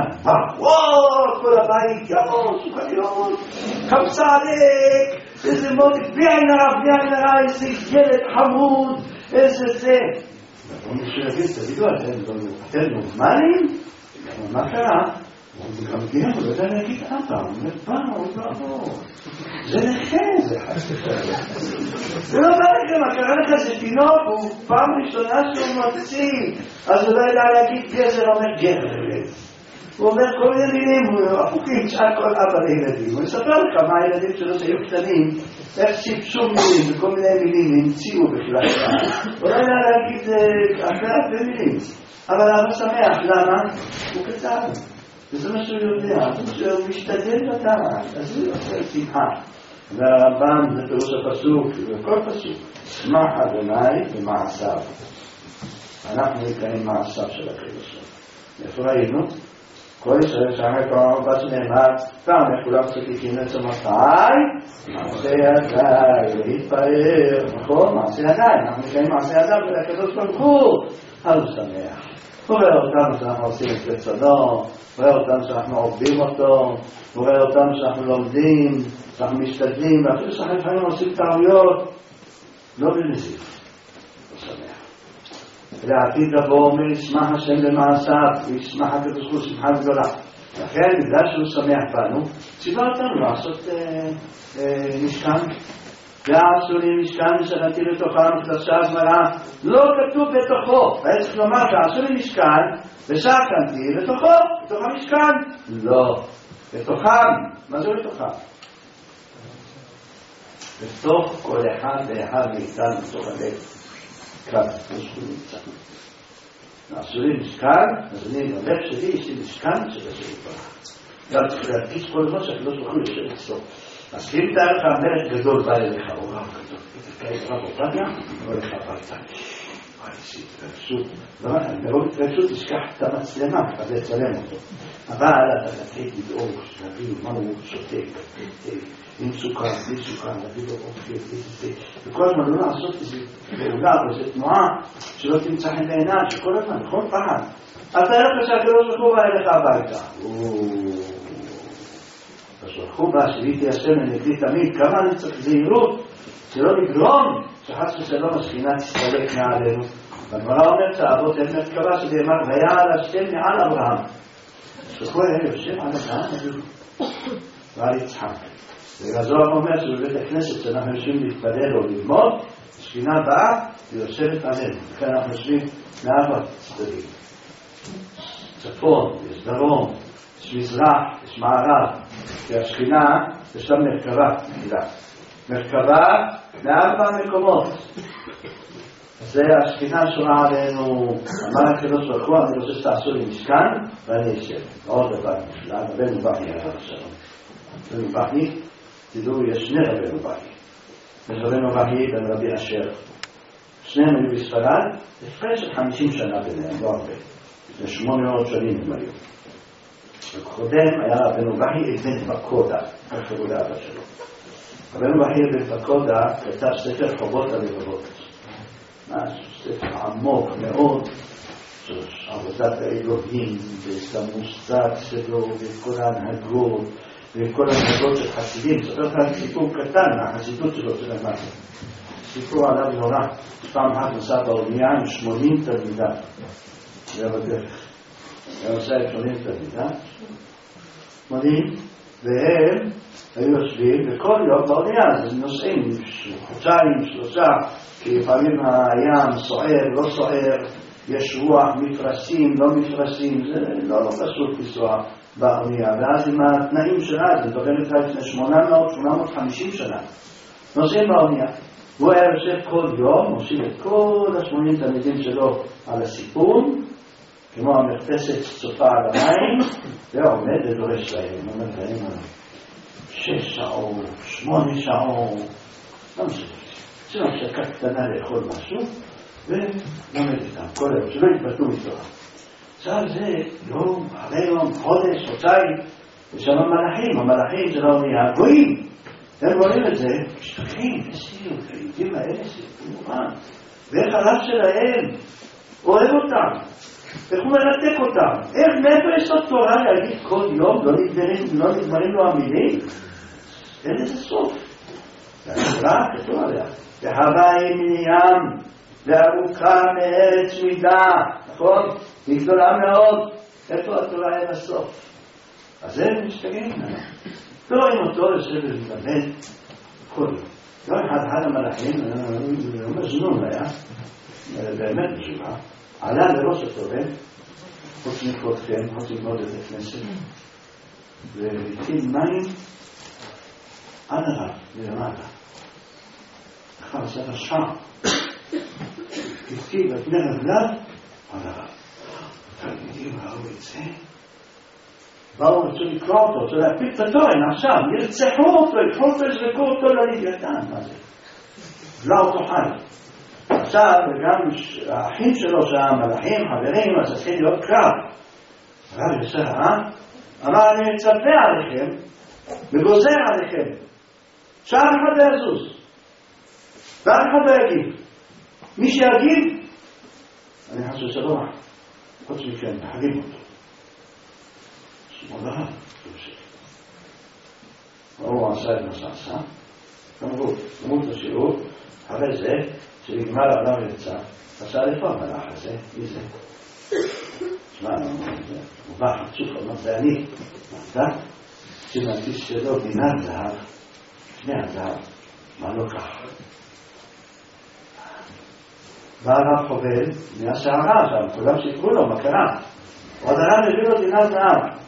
וואו, כל הבית, יאו, סוכריות, קבצה עליק, איזה מודיק, בלי עין הרע, בלי עין הרע, איזה ילד חמוד, איזה זה. ומישהו יגיד, תגידו, אתם נורמליים? מה קרה? הוא מגמגם, הוא לא יודע להגיד אבא, הוא אומר פעם, הוא לא, זה נכה, זה חס וחלילה. זה לא בא לכם, מה קרה לך זה תינוק, הוא פעם ראשונה שהוא מוציא, אז הוא לא יודע להגיד גזר, אומר גזר. הוא אומר כל מיני מילים, הוא הפוכים, תשאל כל אבא לילדים. הוא מספר לך מה הילדים שלו שהיו קטנים, איך שיפשו מילים, וכל מיני מילים המציאו בכלל. הוא לא יודע להגיד אחרת במילים. אבל אני שמח, למה? הוא קטן. וזה מה שהוא יודע, זה מה שהוא משתדל לדעת, אז הוא עושה שמחה. והרמב"ם זה פירוש הפסוק, וכל פסוק, שמח אדוני במעשיו. אנחנו נקראים מעשיו של הקדוש. איפה ראינו? כל ישראל שם כבר בא שנאמר, פעם כולם צדיקים לצומתי, מעשה ידיי, להתפאר, נכון? מעשה ידיי, אנחנו נקראים מעשה ידיו של הקדוש ברוך הוא, אז הוא שמח. הוא רואה אותנו שאנחנו עושים את רצונו, הוא רואה אותנו שאנחנו עובדים אותו, הוא רואה אותנו שאנחנו לומדים, שאנחנו משתדלים, ואפילו שאנחנו לפעמים עושים טעויות, לא בנזיף, הוא שמח. לעתיד לבוא אומר, ישמח השם במעשיו, וישמח הקדוש ברוך הוא שמחה גדולה. לכן, בגלל שהוא שמח בנו, ציווה אותנו לעשות משכן. ועשו לי משכן ושכנתי לתוכם מקדשה זמרה, לא כתוב בתוכו. היה צריך לומר שעשו לי משכן ושכנתי לתוכו, בתוך המשכן. לא, בתוכם. מה זה בתוכם? בתוך כל אחד ואחד מאיתנו, בתוך הלב. כאן, יש כל נמצא. עשו לי משכן, אז אני בלב שלי, יש לי משכן של השם יתברך. גם צריך להרגיש כל הזמן שהקדוש ברוך הוא יושב אצלו. אז אם תאר לך מלך גדול בא אליך, או רב גדול, ותקרא רב עובדיה, או לך הביתה. וואי, איזו התרגשות. מרוב התרגשות תשכח את המצלמה, כדי לצלם אותו. אבל אתה תתחיל לדאוג, להבין מה הוא שותק, עם סוכר, בלי סוכר, להביא לו אוכל, וכל הזמן לא לעשות איזו פעולה או איזו תנועה שלא תמצא חן בעיניו, שכל הזמן, נכון פחד. אז תאר לך שהקדוש ברוך הוא בא אליך הביתה. השלחו בה שביתי השם לנגדי תמיד, כמה אני צריך זהירות שלא נגרום שחס ושלום השכינה תסתלק מעלינו. והגמרא אומרת שהאבות אין מרכבה שנאמר ויעל השם מעל אברהם. השלחו היה יושב על אברהם ועל יצחק. והזוהר אומר שבבית הכנסת שאנחנו יושבים להתפלל או ללמוד, השכינה באה ויושבת עלינו. לכן אנחנו יושבים מארבע צדדים. צפון, יש דרום, יש מזרח, יש מערב, כי השכינה יש לה מרכבה, תחילה. מרכבה מארבע מקומות. זה השכינה שורה עלינו, אמר הקדוש ברוך הוא, אני רוצה שתעשו לי משכן, ואני אשב. עוד דבר נפלא, רבנו בכי הרב שלום. רבנו בכי, תדעו, יש שני רבנו בכי. יש רבנו בכי בן רבי אשר. שניהם היו בספרד, הפרש של חמישים שנה ביניהם, לא הרבה. לפני שמונה מאות שנים הם היו. וקודם היה רבנו בכי אבן פקודה, כך קראו לאבא שלו. רבנו בכי אבן פקודה כתב ספר חובות הלבבות. משהו ספר עמוק מאוד, של עבודת האלוהים, ואת המושג שלו, ואת כל ההנהגות, ואת כל ההנהגות של חסידים. ספר כאן סיפור קטן מהחסידות שלו של המטה. סיפור עליו נורא. פעם אחת נסע באונייה עם שמונים תלמידה. זה היה בדרך. היה עושה עם שמונים תלמידה. שמונים, והם היו יושבים, וכל יום באונייה, אז הם נוסעים חודשיים, שלושה, כי לפעמים הים סוער, לא סוער, יש רוח, מפרסים, לא מפרסים, זה לא, לא פשוט לנסוע באונייה. ואז עם התנאים שלה, זה מדבר איתה לפני שמונה מאות, שמונה מאות וחמישים שנה. נוסעים באונייה. הוא היה יושב כל יום, מושיב את כל השמונים תלמידים שלו על הסיפון, כמו המרפסת צופה על המים, ועומד ודורש להם, אומר להם, שש שעות, שמונה שעות, לא משנה, זה לא משקה קטנה לאכול משהו, ולומד איתם, כל היום, שלא יתבטאו מתורה. עכשיו זה יום, הרי יום, חודש, חודשיים, ושם המלאכים, המלאכים זה לא נהיה גויים, הם רואים את זה, משתגעים, איזה היהודים האלה, זה כמובן, ואיך הרב שלהם אוהב אותם, איך הוא מרתק אותם, איך מאיפה יש לו תורה להגיד כל יום, לא נגמרים, לא נגמרים לו המילים, אין איזה סוף. והתורה כתוב עליה, והווה היא מים, וארוכה מארץ מידה, נכון? היא גדולה מאוד, איפה התורה אין הסוף? אז הם משתגעים לנו. לא רואים אותו לשבת וללמד כל יום. לא אחד, אחד המלאכים, הוא מזנון היה, באמת משוגע, עלה לראש התורן, חוץ מכבודכם, חוץ מכבוד את הכנסת, והתחיל מים עד הרב, מלמטה. אחר ספר שעה, התחיל את פני רגליו עד הרב. התלמידים ראו את זה, באו רצו לקרוא אותו, רצו להפיל את התורן עכשיו, ירצחו אותו, יקחו אותו, יזרקו אותו ללוויתן, מה זה? בלע אותו חי. עכשיו, וגם האחים שלו שם, מלאכים, חברים, אז התחיל להיות קרב. הרב יוסף, אה? אמר, אני מצווה עליכם, וגוזר עליכם, שאף אחד לא יזוז, ואף אחד לא יגיב. מי שיגיב, אני חושב שלא, חוץ מכן, תחרים אותו. שמונה רב, הוא עשה את מה שעשה, כמובן, כמות השיעור, אחרי זה, שנגמר אדם יצא, עשה לפעם המלאך הזה, מי זה? שמע, הוא בא חצוף, אמר, זה אני, אתה? שמנטיס שלו, דינת זהב, שני הזהב, מה לא כך? בא הרב חובל, מהשערה שם, כולם שיקרו לו, מה קרה? עוד הרב הביא לו דינת זהב.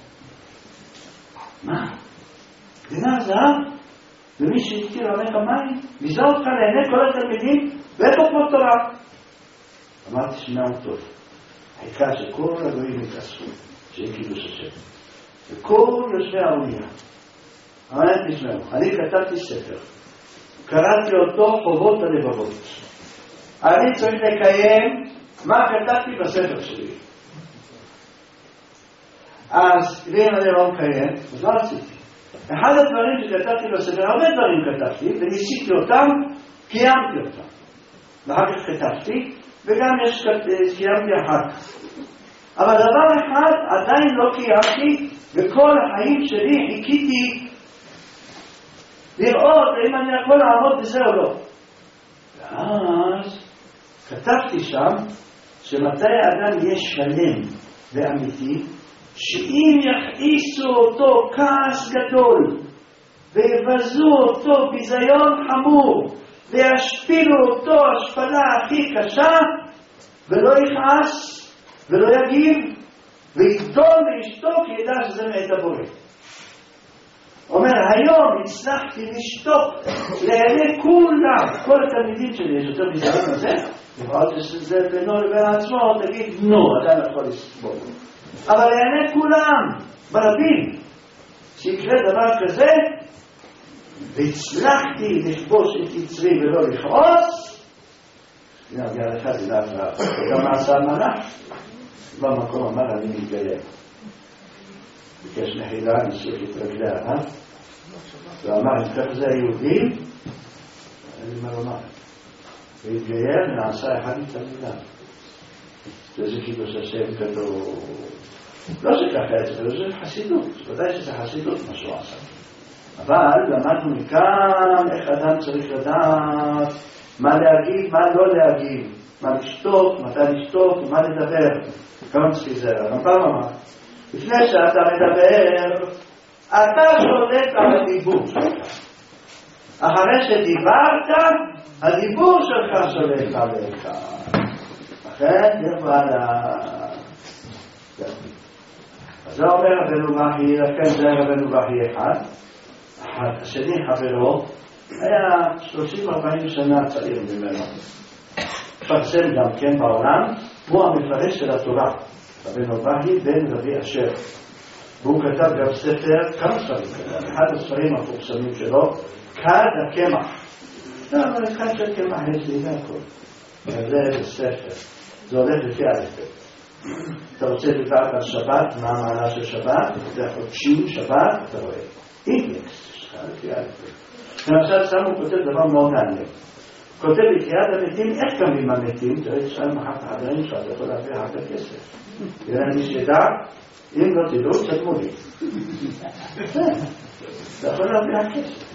מה? דינת זהב? ומי שהזכיר עליך מים, ביזה אותך לעיני כל התלמידים, ואיפה כמו תורה? אמרתי, שמעו טוב. העיקר שכל הגויים יתאספו, שיהיה קידוש השם. וכל יושבי האונייה. אמרתי, תשמעו, אני כתבתי ספר. קראתי אותו חובות הלבבות. אני צריך לקיים מה כתבתי בספר שלי. אז אם אני לא מקיים, אז לא רציתי. אחד הדברים שכתבתי בספר, הרבה דברים כתבתי, וניסיתי אותם, קיימתי אותם. ואחר כך כתבתי, וגם יש קיימתי אחר כך. אבל דבר אחד עדיין לא קיימתי, וכל החיים שלי חיכיתי לראות אם אני יכול לעמוד בזה או לא. ואז כתבתי שם, שמתי האדם יהיה שלם ואמיתי, שאם יכעיסו אותו כעס גדול ויבזו אותו ביזיון חמור וישפילו אותו השפלה הכי קשה ולא יכעס ולא יגיב ויגדול לאשתו כי ידע שזה מאת הבורא. אומר, היום הצלחתי לשתוק לעיני כולם, כל התלמידים שלי, יש יותר ביזיון הזה, לפעול שזה בינו לבין עצמו, תגיד, נו, אתה לא יכול לסבול. אבל לעיני כולם, ברבים, שיקרה דבר כזה, והצלחתי לכבוש את יצרי ולא לכעוס, הנה, הגיע לך, זה נעבר, וגם מעשה מלאך, במקום אמר, אני מתגייר. ביקש מחילה, נסיך את רגלי הרב, ואמר, אם כך זה היהודים, אני אומר, אמר, והתגייר, נעשה אחד מתלמידיו. וזה קידוש השם כדור, לא שככה את זה, זה חסידות, ודאי שזה חסידות מה שהוא עשה. אבל למדנו מכאן איך אדם צריך לדעת מה להגיד, מה לא להגיד, מה לשתוק, מתי לשתוק, מה לדבר. כמה מספיזר, הרמב"ם אמר, לפני שאתה מדבר, אתה שולט על הדיבור שלך. אחרי שדיברת, הדיבור שלך שולט עליך. לכן, נראה לה... אז זה אומר רבנו בכי, לכן זה רבנו בכי אחד. השני חברו, היה שלושים ארבעים שנה צעיר ממנו. פרסם גם כן בעולם, הוא המפרש של התורה. רבנו בהי בן רבי אשר. והוא כתב גם ספר, כמה ספרים כתב, אחד הספרים המפורסמים שלו, כד הקמח. לא, אבל אחד של קמח יש לי, זה הכל. זה ספר. זה הולך לפי אלף. אתה רוצה לדעת על שבת, מה המעלה של שבת, אתה יכול שיעור שבת, אתה רואה. אינדקס, שלך לפי אלף. למשל, שם הוא כותב דבר מאוד מעניין. כותב בתחיית המתים, איך קמים המתים? תראה, תשאל מחר את החברים שלך, אתה יכול להביא הרבה כסף. יראה מי שידע, אם לא תדעו, תשתמו לי. אתה יכול להביא הכסף.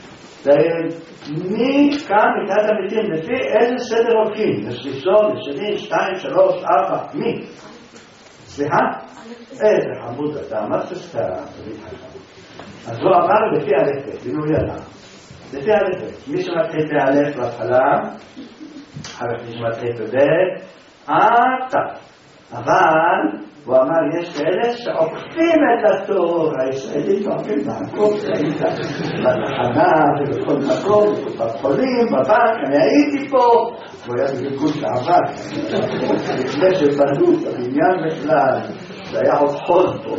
מי קם בתחיית המתים? לפי איזה סדר הולכים? יש ראשון, לשני, שתיים, שלוש, ארבע, מי? סליחה? איזה חמוד אתה, מה תסתר? אז הוא אמר לפי הלכת, בינו ידע. לפי הלכת, מי שמתחיל באלף בהתחלה, אחר כך מי שמתחיל בבית, אתה. אבל הוא אמר, יש כאלה שעוקפים את התור הישראלית, עוקפים מהקום, בתחנה ובכל מקום, בקופת חולים, בבנק, אני הייתי פה, הוא היה בגלגול שעבר, לפני שבנו את הבניין בכלל, זה היה עוד חוד פה.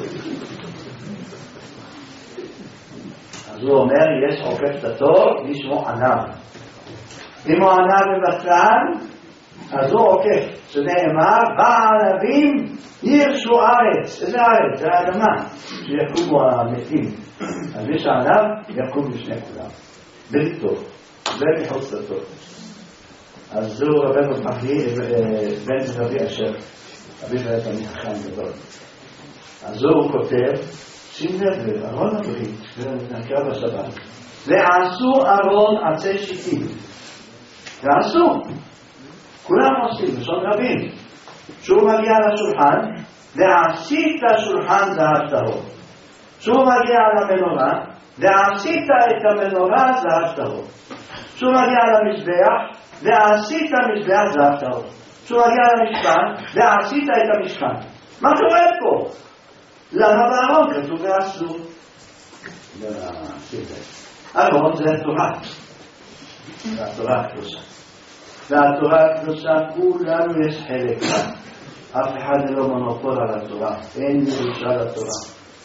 אז הוא אומר, יש עוקף את התור, מישהו ענב. אם הוא ענב בבטרן, אז הוא עוקף. שנאמר, בענבים ירשו ארץ. איזה ארץ? זה האדמה. שיקומו המתים. אז מי שענב, יקום בשני כולם. בלי טוב. ומחוץ לטוב. אז זהו רבנו בהי בן רבי אשר. אביו היה תמיד חכם גדול. אז הוא כותב, שים לב, ארון הברית, זה נקרא בשבת, ועשו ארון עצי שיטים. ועשו. כולם עושים, לשון רבים. שהוא מגיע לשולחן, ועשית שולחן זהב טהור. שהוא מגיע למנורה, ועשית את המנורה זהב טהור. שהוא מגיע למזבח, ועשית מזבח זהב טהור. שהוא מגיע למשכן, ועשית את המשכן. מה קורה פה? למה בארון כתוב ועשו? ארון זה התורה. זה התורה הקדושה. והתורה הקדושה, כולנו יש חלק כאן. אף אחד לא מונופול על התורה. אין ירושה לתורה.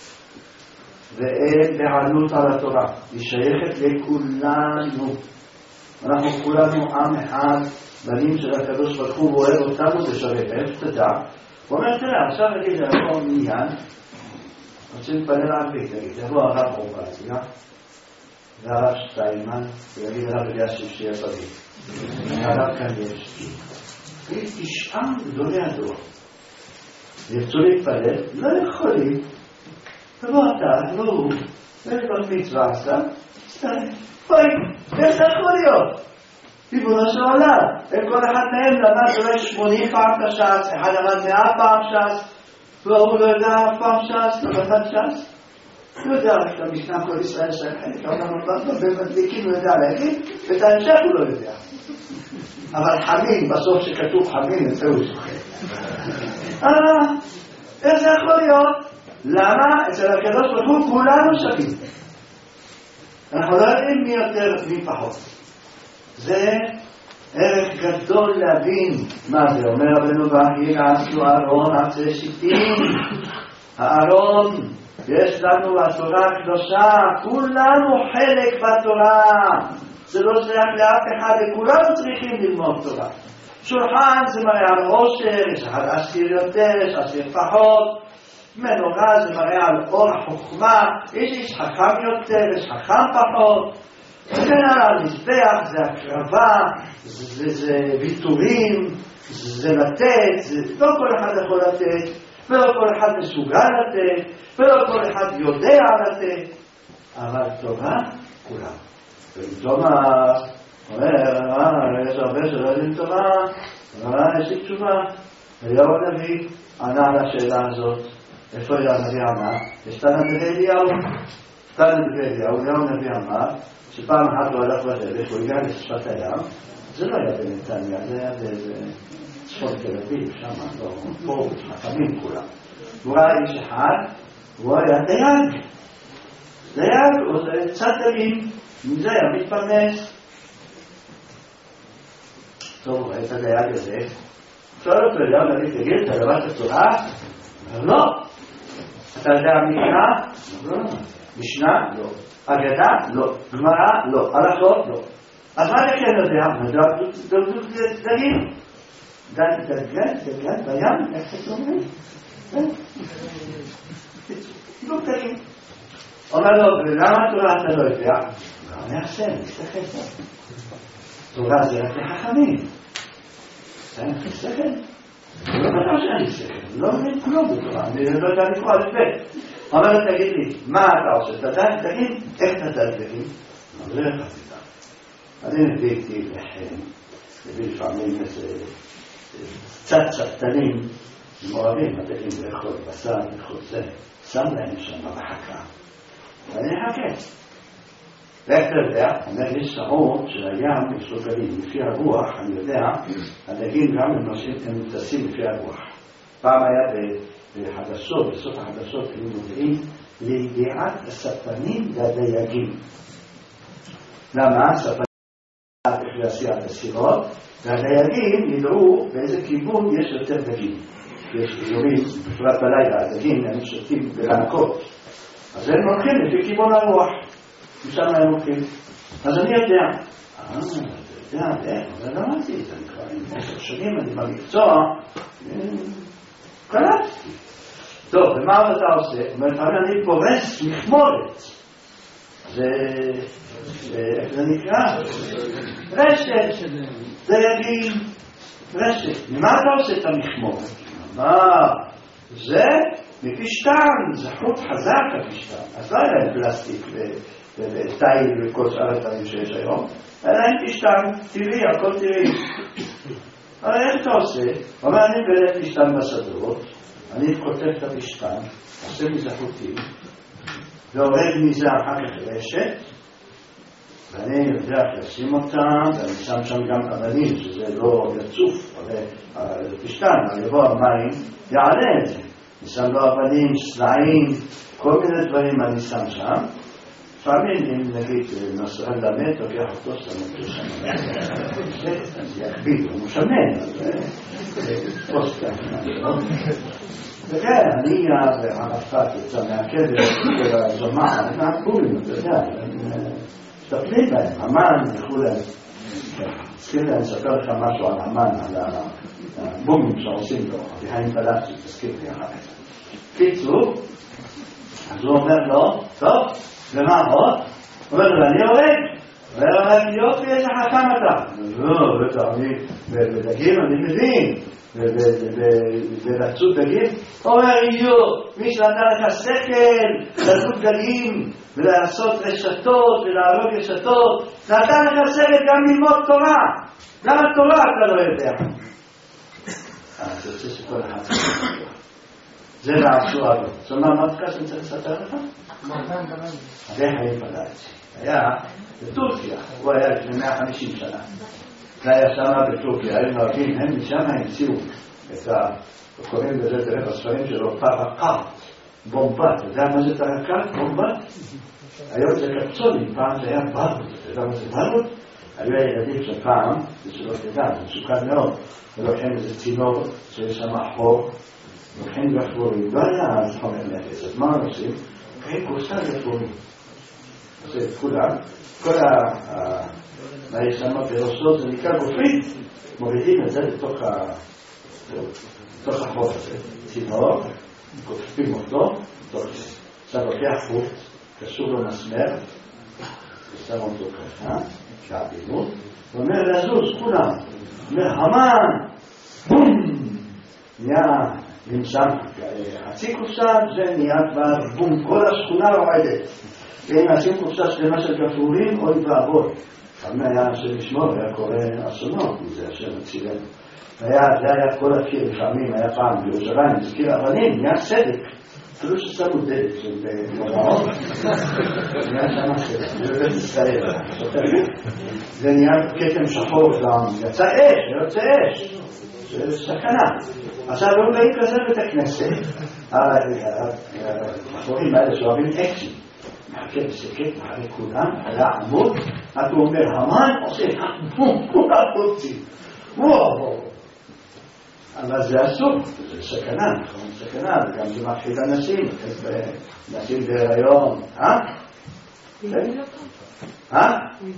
ואין בעלות על התורה. היא שייכת לכולנו. אנחנו כולנו עם אחד, בנים של הקדוש ברוך הוא, הוא אוהב אותנו בשווה. איך תדע? הוא אומר, תראה, עכשיו נגיד לרחוב מיד, רוצים להתפלל ערבית, תגיד, תבוא הרב עובדיה, והרב שטיינמן, ויגיד הרב אלישיב שיהיה בריא. הרב כאן יש. תשעה גדולי הדור. ירצו להתפלל, לא יכולים. תבוא אתה, לא הוא, ואין כבר מצווה עשה, סתם. אוי, איך זה יכול להיות? ריבונו של עולם. כל אחד מהם למד אולי שמונים פעם את הש"ס, אחד למד מאה פעם ש"ס, והוא לא יודע אף פעם ש"ס, לא למד ש"ס. הוא יודע רק את המשנה כל ישראל של חלק, העולם נולד לו, במדליקים הוא יודע להגיד, ואת ההמשך הוא לא יודע. אבל חמין, בסוף שכתוב חמין, את זה הוא שוכר. אה, איך זה יכול להיות? למה? אצל הקדוש ברוך הוא כולנו שווים. אנחנו לא יודעים מי יותר ומי פחות. זה ערך גדול להבין מה זה. אומר רבנו בהי, עשו ארון עצי שיטים. הארון, יש לנו בתורה הקדושה, כולנו חלק בתורה. זה לא שייך לאף אחד, וכולנו צריכים ללמוד תורה. שולחן זה מראה על עושר, יש אחד עשיר יותר, יש עשיר פחות. מנורה זה מראה על אור החוכמה, יש איש חכם יותר, יש חכם פחות. וכן מזבח זה הקרבה, זה, זה ויתורים, זה לתת, זה לא כל אחד יכול לתת, ולא כל אחד מסוגל לתת, ולא כל אחד יודע לתת, אבל תורה כולם. ותומר אומר, יש הרבה שלא יודעים תורה, אבל יש לי תשובה. אליהו הנביא ענה על השאלה הזאת. איפה אליהו הנביא ענה? יש תנא דבי אליהו. תנא דבי אליהו, אליהו הנביא אמר, שפעם אחת הוא הלך בדרך, הוא הגיע לשפת הים, זה לא היה בנתניה, זה היה בצפון תל אביב, שם, לא, פה, חכמים כולם. הוא ראה איש אחד, הוא היה דייג. דייג, הוא צד דלים, מזה היה מתפרנס. טוב, הוא ראה את הדייג הזה, שואל אותו אליהו הנביא, תגיד, אתה למדת תורה? לא. אתה יודע משנה? לא. משנה? לא. אגדה? לא. גמרא? לא. הלכות? לא. אז מה אתה כן יודע? מדע דקדוק דגים? דגן, דגן, בים? איך אתה אומרים? דקדוק דגים. אומר לו, ולמה תורה אתה לא יודע? לא נעשה, נסתכל פה. תורה זה רק לחכמים. אתה אין לך שכל? לא בטח שאין שכל. לא מבין כלום בתורה. אני לא יודע לקרוא על זה. אומר לו, תגיד לי, מה אתה עושה? אתה תגיד, איך אתה תגיד? לא, לא יחד איתה. אני נביאתי לכם, נביא לפעמים איזה קצת צפתנים, הם אוהבים, מדעים לאכול בשר, לאכול זה, שם להם שם בחכה. ואני אחכה. ואיך אתה יודע? אומר, יש שעות של הים מסוגלים, לפי הרוח, אני יודע, הדגים גם הם נושאים, הם נתסים לפי הרוח. פעם היה בחדשות, בסוף החדשות, הם מודיעים לידיעת הספנים והדייגים. למה? ספנים אחרי עשיית הסירות, והדייגים ידעו באיזה כיוון יש יותר דגים. יש יומים, בפרט בלילה, הדגים הם שותים בלנקות. אז הם הולכים לפי כיוון הרוח. משם הם הולכים. אז אני יודע. אה, אתה יודע, איך? אבל לא אמרתי את זה. אני כבר עם עשר שנים, אני במקצוע. קלטתי. טוב, ומה אתה עושה? זאת אומרת, אני פורס מכמורת. זה... איך זה נקרא? רשת. דייגים. רשת. ממה אתה עושה את המכמורת? מה? זה מפשטן. זה חוט חזק הפשטן. אז לא היה להם פלסטיק ותאי וכל שאר הדברים שיש היום. אלא אין פשטן. טבעי, הכל טבעי. אבל איך אתה עושה? אבל אני בלב פשטן בשדות. אני כותב את הפשטן. עושה מזה חוטים. והורד מזה אחר כך רשת. ואני יודע לשים אותם, ואני שם שם גם אבנים, שזה לא יצוף, אבל פשטן, אבל יבוא המים, יעלה את זה. אני שם לו אבנים, סלעים, כל מיני דברים אני שם שם. לפעמים, אם נגיד, נסרן למת, לוקח אותו, שם אותו שם. זה יקביל, הוא משמן, אז פוסט כאן. וכן, אני והרפת יצא מהקבר, והזומח, אנחנו קוראים, אתה יודע, תפלים בהם, המן וכולי. תזכיר להם, ספר לך משהו על המן, על הבומים שעושים לו, בחיים פלאצ'י, תזכיר לי אחר כך. קיצור, אז הוא אומר לו, טוב, ומה עוד? הוא אומר לו, אני הורג. ואומר, יופי, איזה חכם אתה. לא, בטח, בדגים אני מבין. ולצות דגים. אומר, יו, מי שנתן לך שכל, לצות דגים, ולעשות רשתות, ולהרוג רשתות, נתן לך שכל גם ללמוד תורה. גם התורה אתה לא יודע. אז זה רוצה שכל אחד צריך לתורה. זה לעשו עלו. זאת אומרת, מה תקע שאני צריך לסתר לך? זה חיים פלאצ'י. היה בטורקיה, הוא היה לפני מאה וחמישים שנה. זה היה שמה בטורקיה, היו נוהגים, הם משם המציאו את ה... קוראים לזה, תראה בספרים שלו, פרקת, בומבת. אתה יודע מה זה פרקת? בומבת? היום זה קפצונים, פעם זה היה ברות. אתה יודע מה זה ברות? היו הילדים של פעם, זה שלא תדע, זה מסוכן מאוד. ולוקחים איזה צינור שיש שם חור, לוקחים גפרורים, לא היה אז חומר נפש, אז מה עושים? לוקחים קורסה גפרורים. עושה את כולם, כל ה... מה יש שם בראשות, זה נקרא גופרית, מורידים את זה לתוך החור הזה, צינור, גופפים אותו, עכשיו לוקח חוט, קשור לו מסמר, ושם אותו ככה, שעבינות, ואומר לזוז כולם, אומר המן, בום, נהיה נמצא, חצי קופסה, זה נהיה כבר בום, כל השכונה רועדת, ואם עשים קופסה שלמה של גפרורים, אוי ואבוי. פעם היה השם לשמור, היה קורא אסונות, זה השם הצילנו. זה היה כל הקיר, לפעמים היה פעם בירושלים, זה קיר אבנים, נהיה סדק. אפילו ששמו דלק של מראות, נהיה שמה סדק, זה בבית ישראל. זה נהיה כתם שחור, יצא אש, יוצא אש. זה סכנה. עכשיו לא באים כזה בית הכנסת, החורים האלה שאוהבים אקשן. מחכה בסקט, מחכה כולם, היה עמוד, אתה אומר, המן עושה, בום, כולם רוצים. וואו. אבל זה אסור, זה סכנה, נכון? סכנה, וגם זה מפחיד אנשים, נשים בהיריון, אה? אה?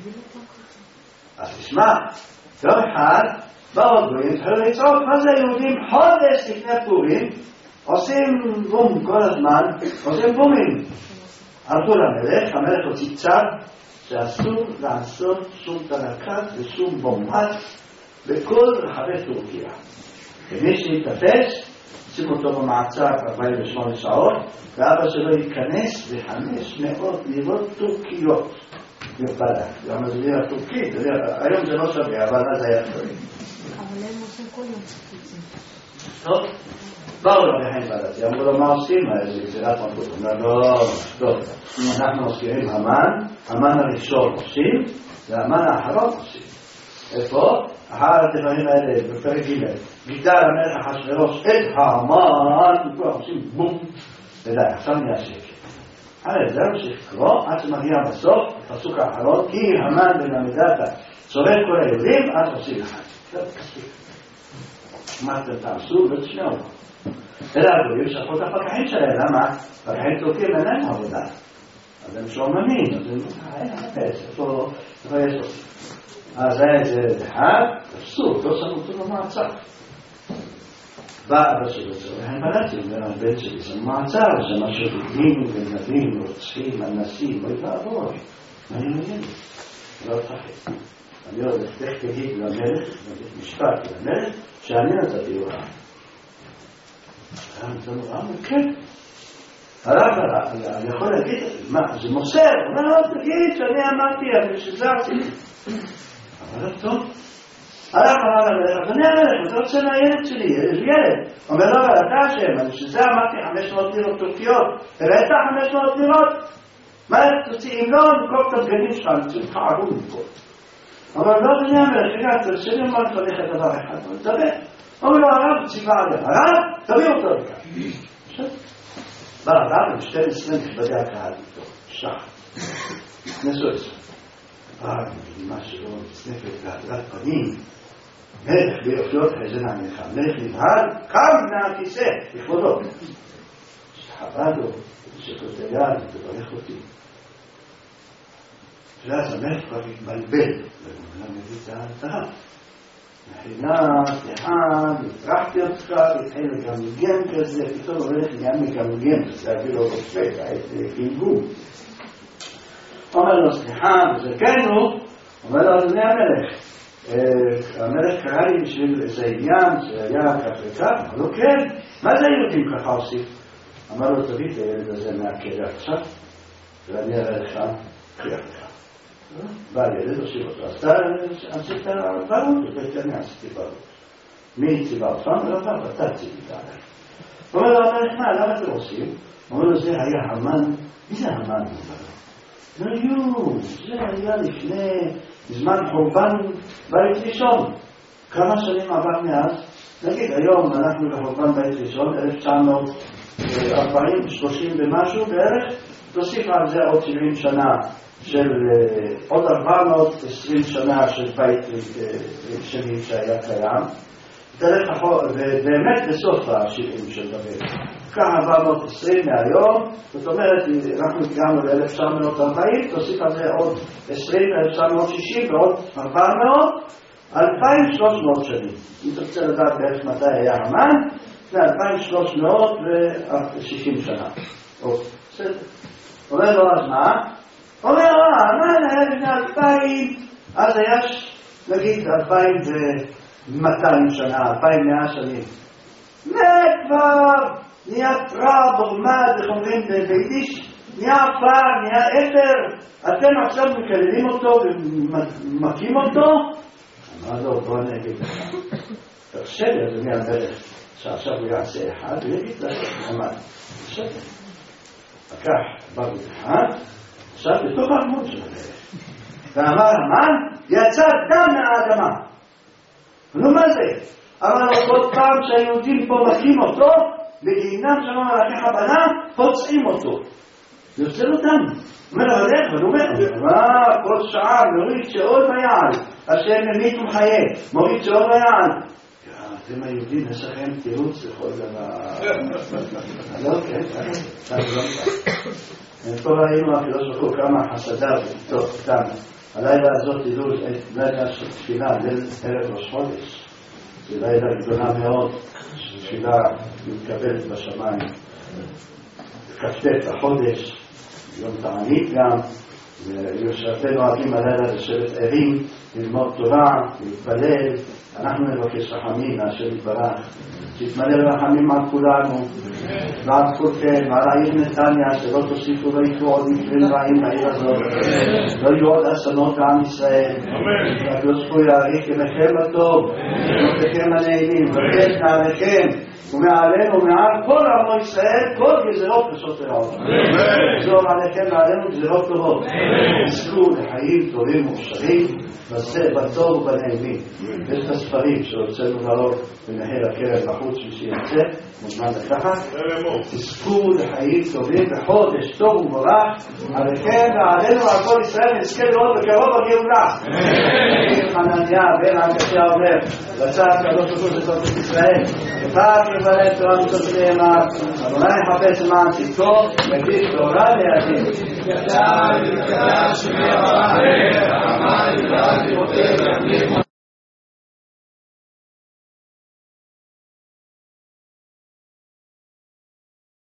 אז תשמע, יום אחד, באו הגויים, התחילו לצעוק, מה זה היהודים חודש לפני פורים, עושים בום כל הזמן, עושים בומים. הלכו למלך, המלך הוציא צו, שאסור לעשות שום תרקת ושום בומבט בכל רחבי טורקיה. ומי שיתפס, שים אותו במעצר ארבעים ושמונה שעות, ואבא שלו ייכנס לחמש מאות לירות טורקיות. יופלה, למה זה לירה טורקית? היום זה לא שווה, אבל אז היה טוב. אבל הם עושים כל יום ציטוטים. טוב, באו לו בחיים בלתי, אמרו לו מה עושים? איזה גזירת מלכות. אמר לו, טוב, אנחנו מזכירים המן, המן הראשון עושים, והמן האחרון עושים. איפה? אחר הדברים האלה, בפרק ג' גידל המלך אחשוורוש את המן, וכולם עושים בום, ודי, עכשיו נהיה שקט. הרי זה ממשיך לקרוא, עד שמגיע בסוף, הפסוק האחרון, כי המן בלמדתה צורך כל היהודים, אז עושים אחד. זה כספיק. מה אתם תעשו? לא תשמעו. אלה הגויים שפכו את הפקחים שלהם, למה? פקחים טורקים אין להם עבודה. אז הם שוממים, אז הם אין חפש, איפה יש לו. אז זה אחד, אסור, לא שמו אותו במעצר. בא אבא שלו צורך, הם בלתי, אומר הבן שלי, זה מעצר, זה מה שרוגים ונבים, רוצחים, אנסים, לא יתעבור. מה אני מבין? לא תחת. אני עוד איך תגיד למלך, משפט למלך, שאני נתתי הוראה. זה נורא מוכר. הרב, אני יכול להגיד, מה, זה מוסר, אומר לו, תגיד שאני אמרתי, אבל שזה עשיתי. אבל לא טוב. הרב אמר למלך, אדוני המלך, אתה רוצה מהילד שלי, יש ילד. אומר לו, אבל אתה אשם, אני שזה אמרתי חמש מאות לירות טורקיות, הראית חמש מאות לירות? מה תוציא, אם לא, נקרוב את הבגדים שלך, אני צריך לך ערום מפה. אבל לא, אדוני המלך, רגע, תרשה לי מה לפניך את דבר אחד, אבל תדבר. אומר לו, הרב, ציווה עליה, הרב, תביא אותו לכאן. בא הרב, עם שתים עשרה נכבדי הקהל איתו, שח. נכנסו אצלו. הרב, מגדימה שלו, נצנפת בהדרת פנים, מלך ביופיות חזן המלכה, מלך נבהל, קם מהכיסא, לכבודו. שחבד לו, שכות היד, תברך אותי. ואז המלך כבר התבלבל, ולא מביא את ההלטרה. מחילה, סליחה, נטרחתי אותך, התחיל לגמגם כזה, פתאום הולך נהיה מגמגם, זה להביא לו רופא, את גלגום. אומר לו, סליחה, וזה כן הוא, אומר לו, אדוני המלך, המלך קרא לי בשביל איזה עניין, זה היה כך וכך, אמר לו, כן, מה זה היהודים ככה עושים? אמר לו, תביא את הילד הזה מהכלא עכשיו, ואני אראה לך, קריאה לך. בא ילד, עושים אותו, אז אתה עשית ברות, ואני עשיתי ברות. מי ציווה אותך? לא עבר, אתה ציווית עליי. אומר לו, המלך, מה, למה אתם עושים? אומר לו, זה היה המן, מי זה המן? לא יו, זה היה לפני זמן חורבן בית ראשון. כמה שנים עבר מאז? נגיד, היום אנחנו בחורבן בית ראשון, אלף תשע מאות ארבעים, שלושים ומשהו בערך, תוסיף על זה עוד שבעים שנה של עוד ארבע מאות ועשרים שנה של בית שני שהיה קיים. דרך החור, ובאמת בסוף ה-שבעים של דבר. כך ארבע מאות ועשרים מהיום, זאת אומרת, אנחנו הגענו ל-אלף תשע מאות ארבעים, תוסיף על זה עוד עשרים, אלף תשע מאות שישים ועוד ארבע מאות, אלפיים ושלוש מאות שנים. אם אתה רוצה לדעת בערך מתי היה המן, זה אלפיים ושלוש מאות ושישים שנה. בסדר. אומר לו, אז מה? אומר לו, המן היה לפני אלפיים, אז היה נגיד אלפיים ומאתיים שנה, אלפיים ומאה שנים. וכבר נהיה טראב, עומד, איך אומרים ביידיש, נהיה עפר, נהיה אתר, אתם עכשיו מקללים אותו ומכים אותו? אמר לו, בוא נגיד לך. תרשה לי, אדוני המלך, שעכשיו הוא יעשה אחד, ויגיד לך, עמד. תרשה לי. לקח ברית אחד, עכשיו בתוך העמוד של המלך. ואמר המן, יצא דם מהאדמה. נו מה זה? אמר לו, כל פעם שהיהודים פה מכים אותו, בגיהינם שם מלאכי חבלה, פוצעים אותו. יוצא לו דם. אומר לו, הלך, אבל הוא אומר, מה, כל שעה מוריד שאול ויעל, השם ממית ומחיה, מוריד שאול ויעל. אתם היהודים, יש לכם תירוץ לכל דבר. לא, כן, אתה לא מכיר. פה ראינו הקדוש ברוך הוא כמה חסדיו, טוב, כאן. הלילה הזאת תדעו את לילה של תפילה, ערב ראש חודש. זה לילה גדולה מאוד, שתפילה מתקבלת בשמיים. כ"ט החודש, יום תענית גם, ויושבים נוהגים הלילה לשבת ערים, ללמוד תורה, להתפלל. אנחנו נבקש רחמים מהשם יתברך, שיתמלא רחמים על כולנו ועל כולכם, ועל העיר נתניה, שלא תוסיפו ויתרו עוד מקרים רעים בעיר הזאת, לא יהיו עוד אסונות לעם ישראל. הקדוש ברוך הוא יאריך ימיכם הטוב, ימיכם הנעימים, ובית נעליכם ומעלינו ומעל כל עמו ישראל כל גזירות קשות ורעות. יגזור עליכם ועלינו גזירות טובות, תזכו לחיים טובים ומאושרים בטוב ובנעימים. יש את הספרים שהוצאנו לרוב בנהל הקרן בחוץ, מי שירצה מוזמן לקחת. תזכו לחיים טובים בחודש טוב ומבורך עליכם ועלינו ועל כל ישראל, נזכה לראות בקרוב הגאולה. חנניה בן עקשיא אומר רצה הקדוש ברוך הוא לזכות את ישראל, אחד יברך תורה מצוות נאמר, אדוני יחפש למען צדקו ויקדיש תורה לידים. ידע יקדש שמי אברהם הרמה ידע לראות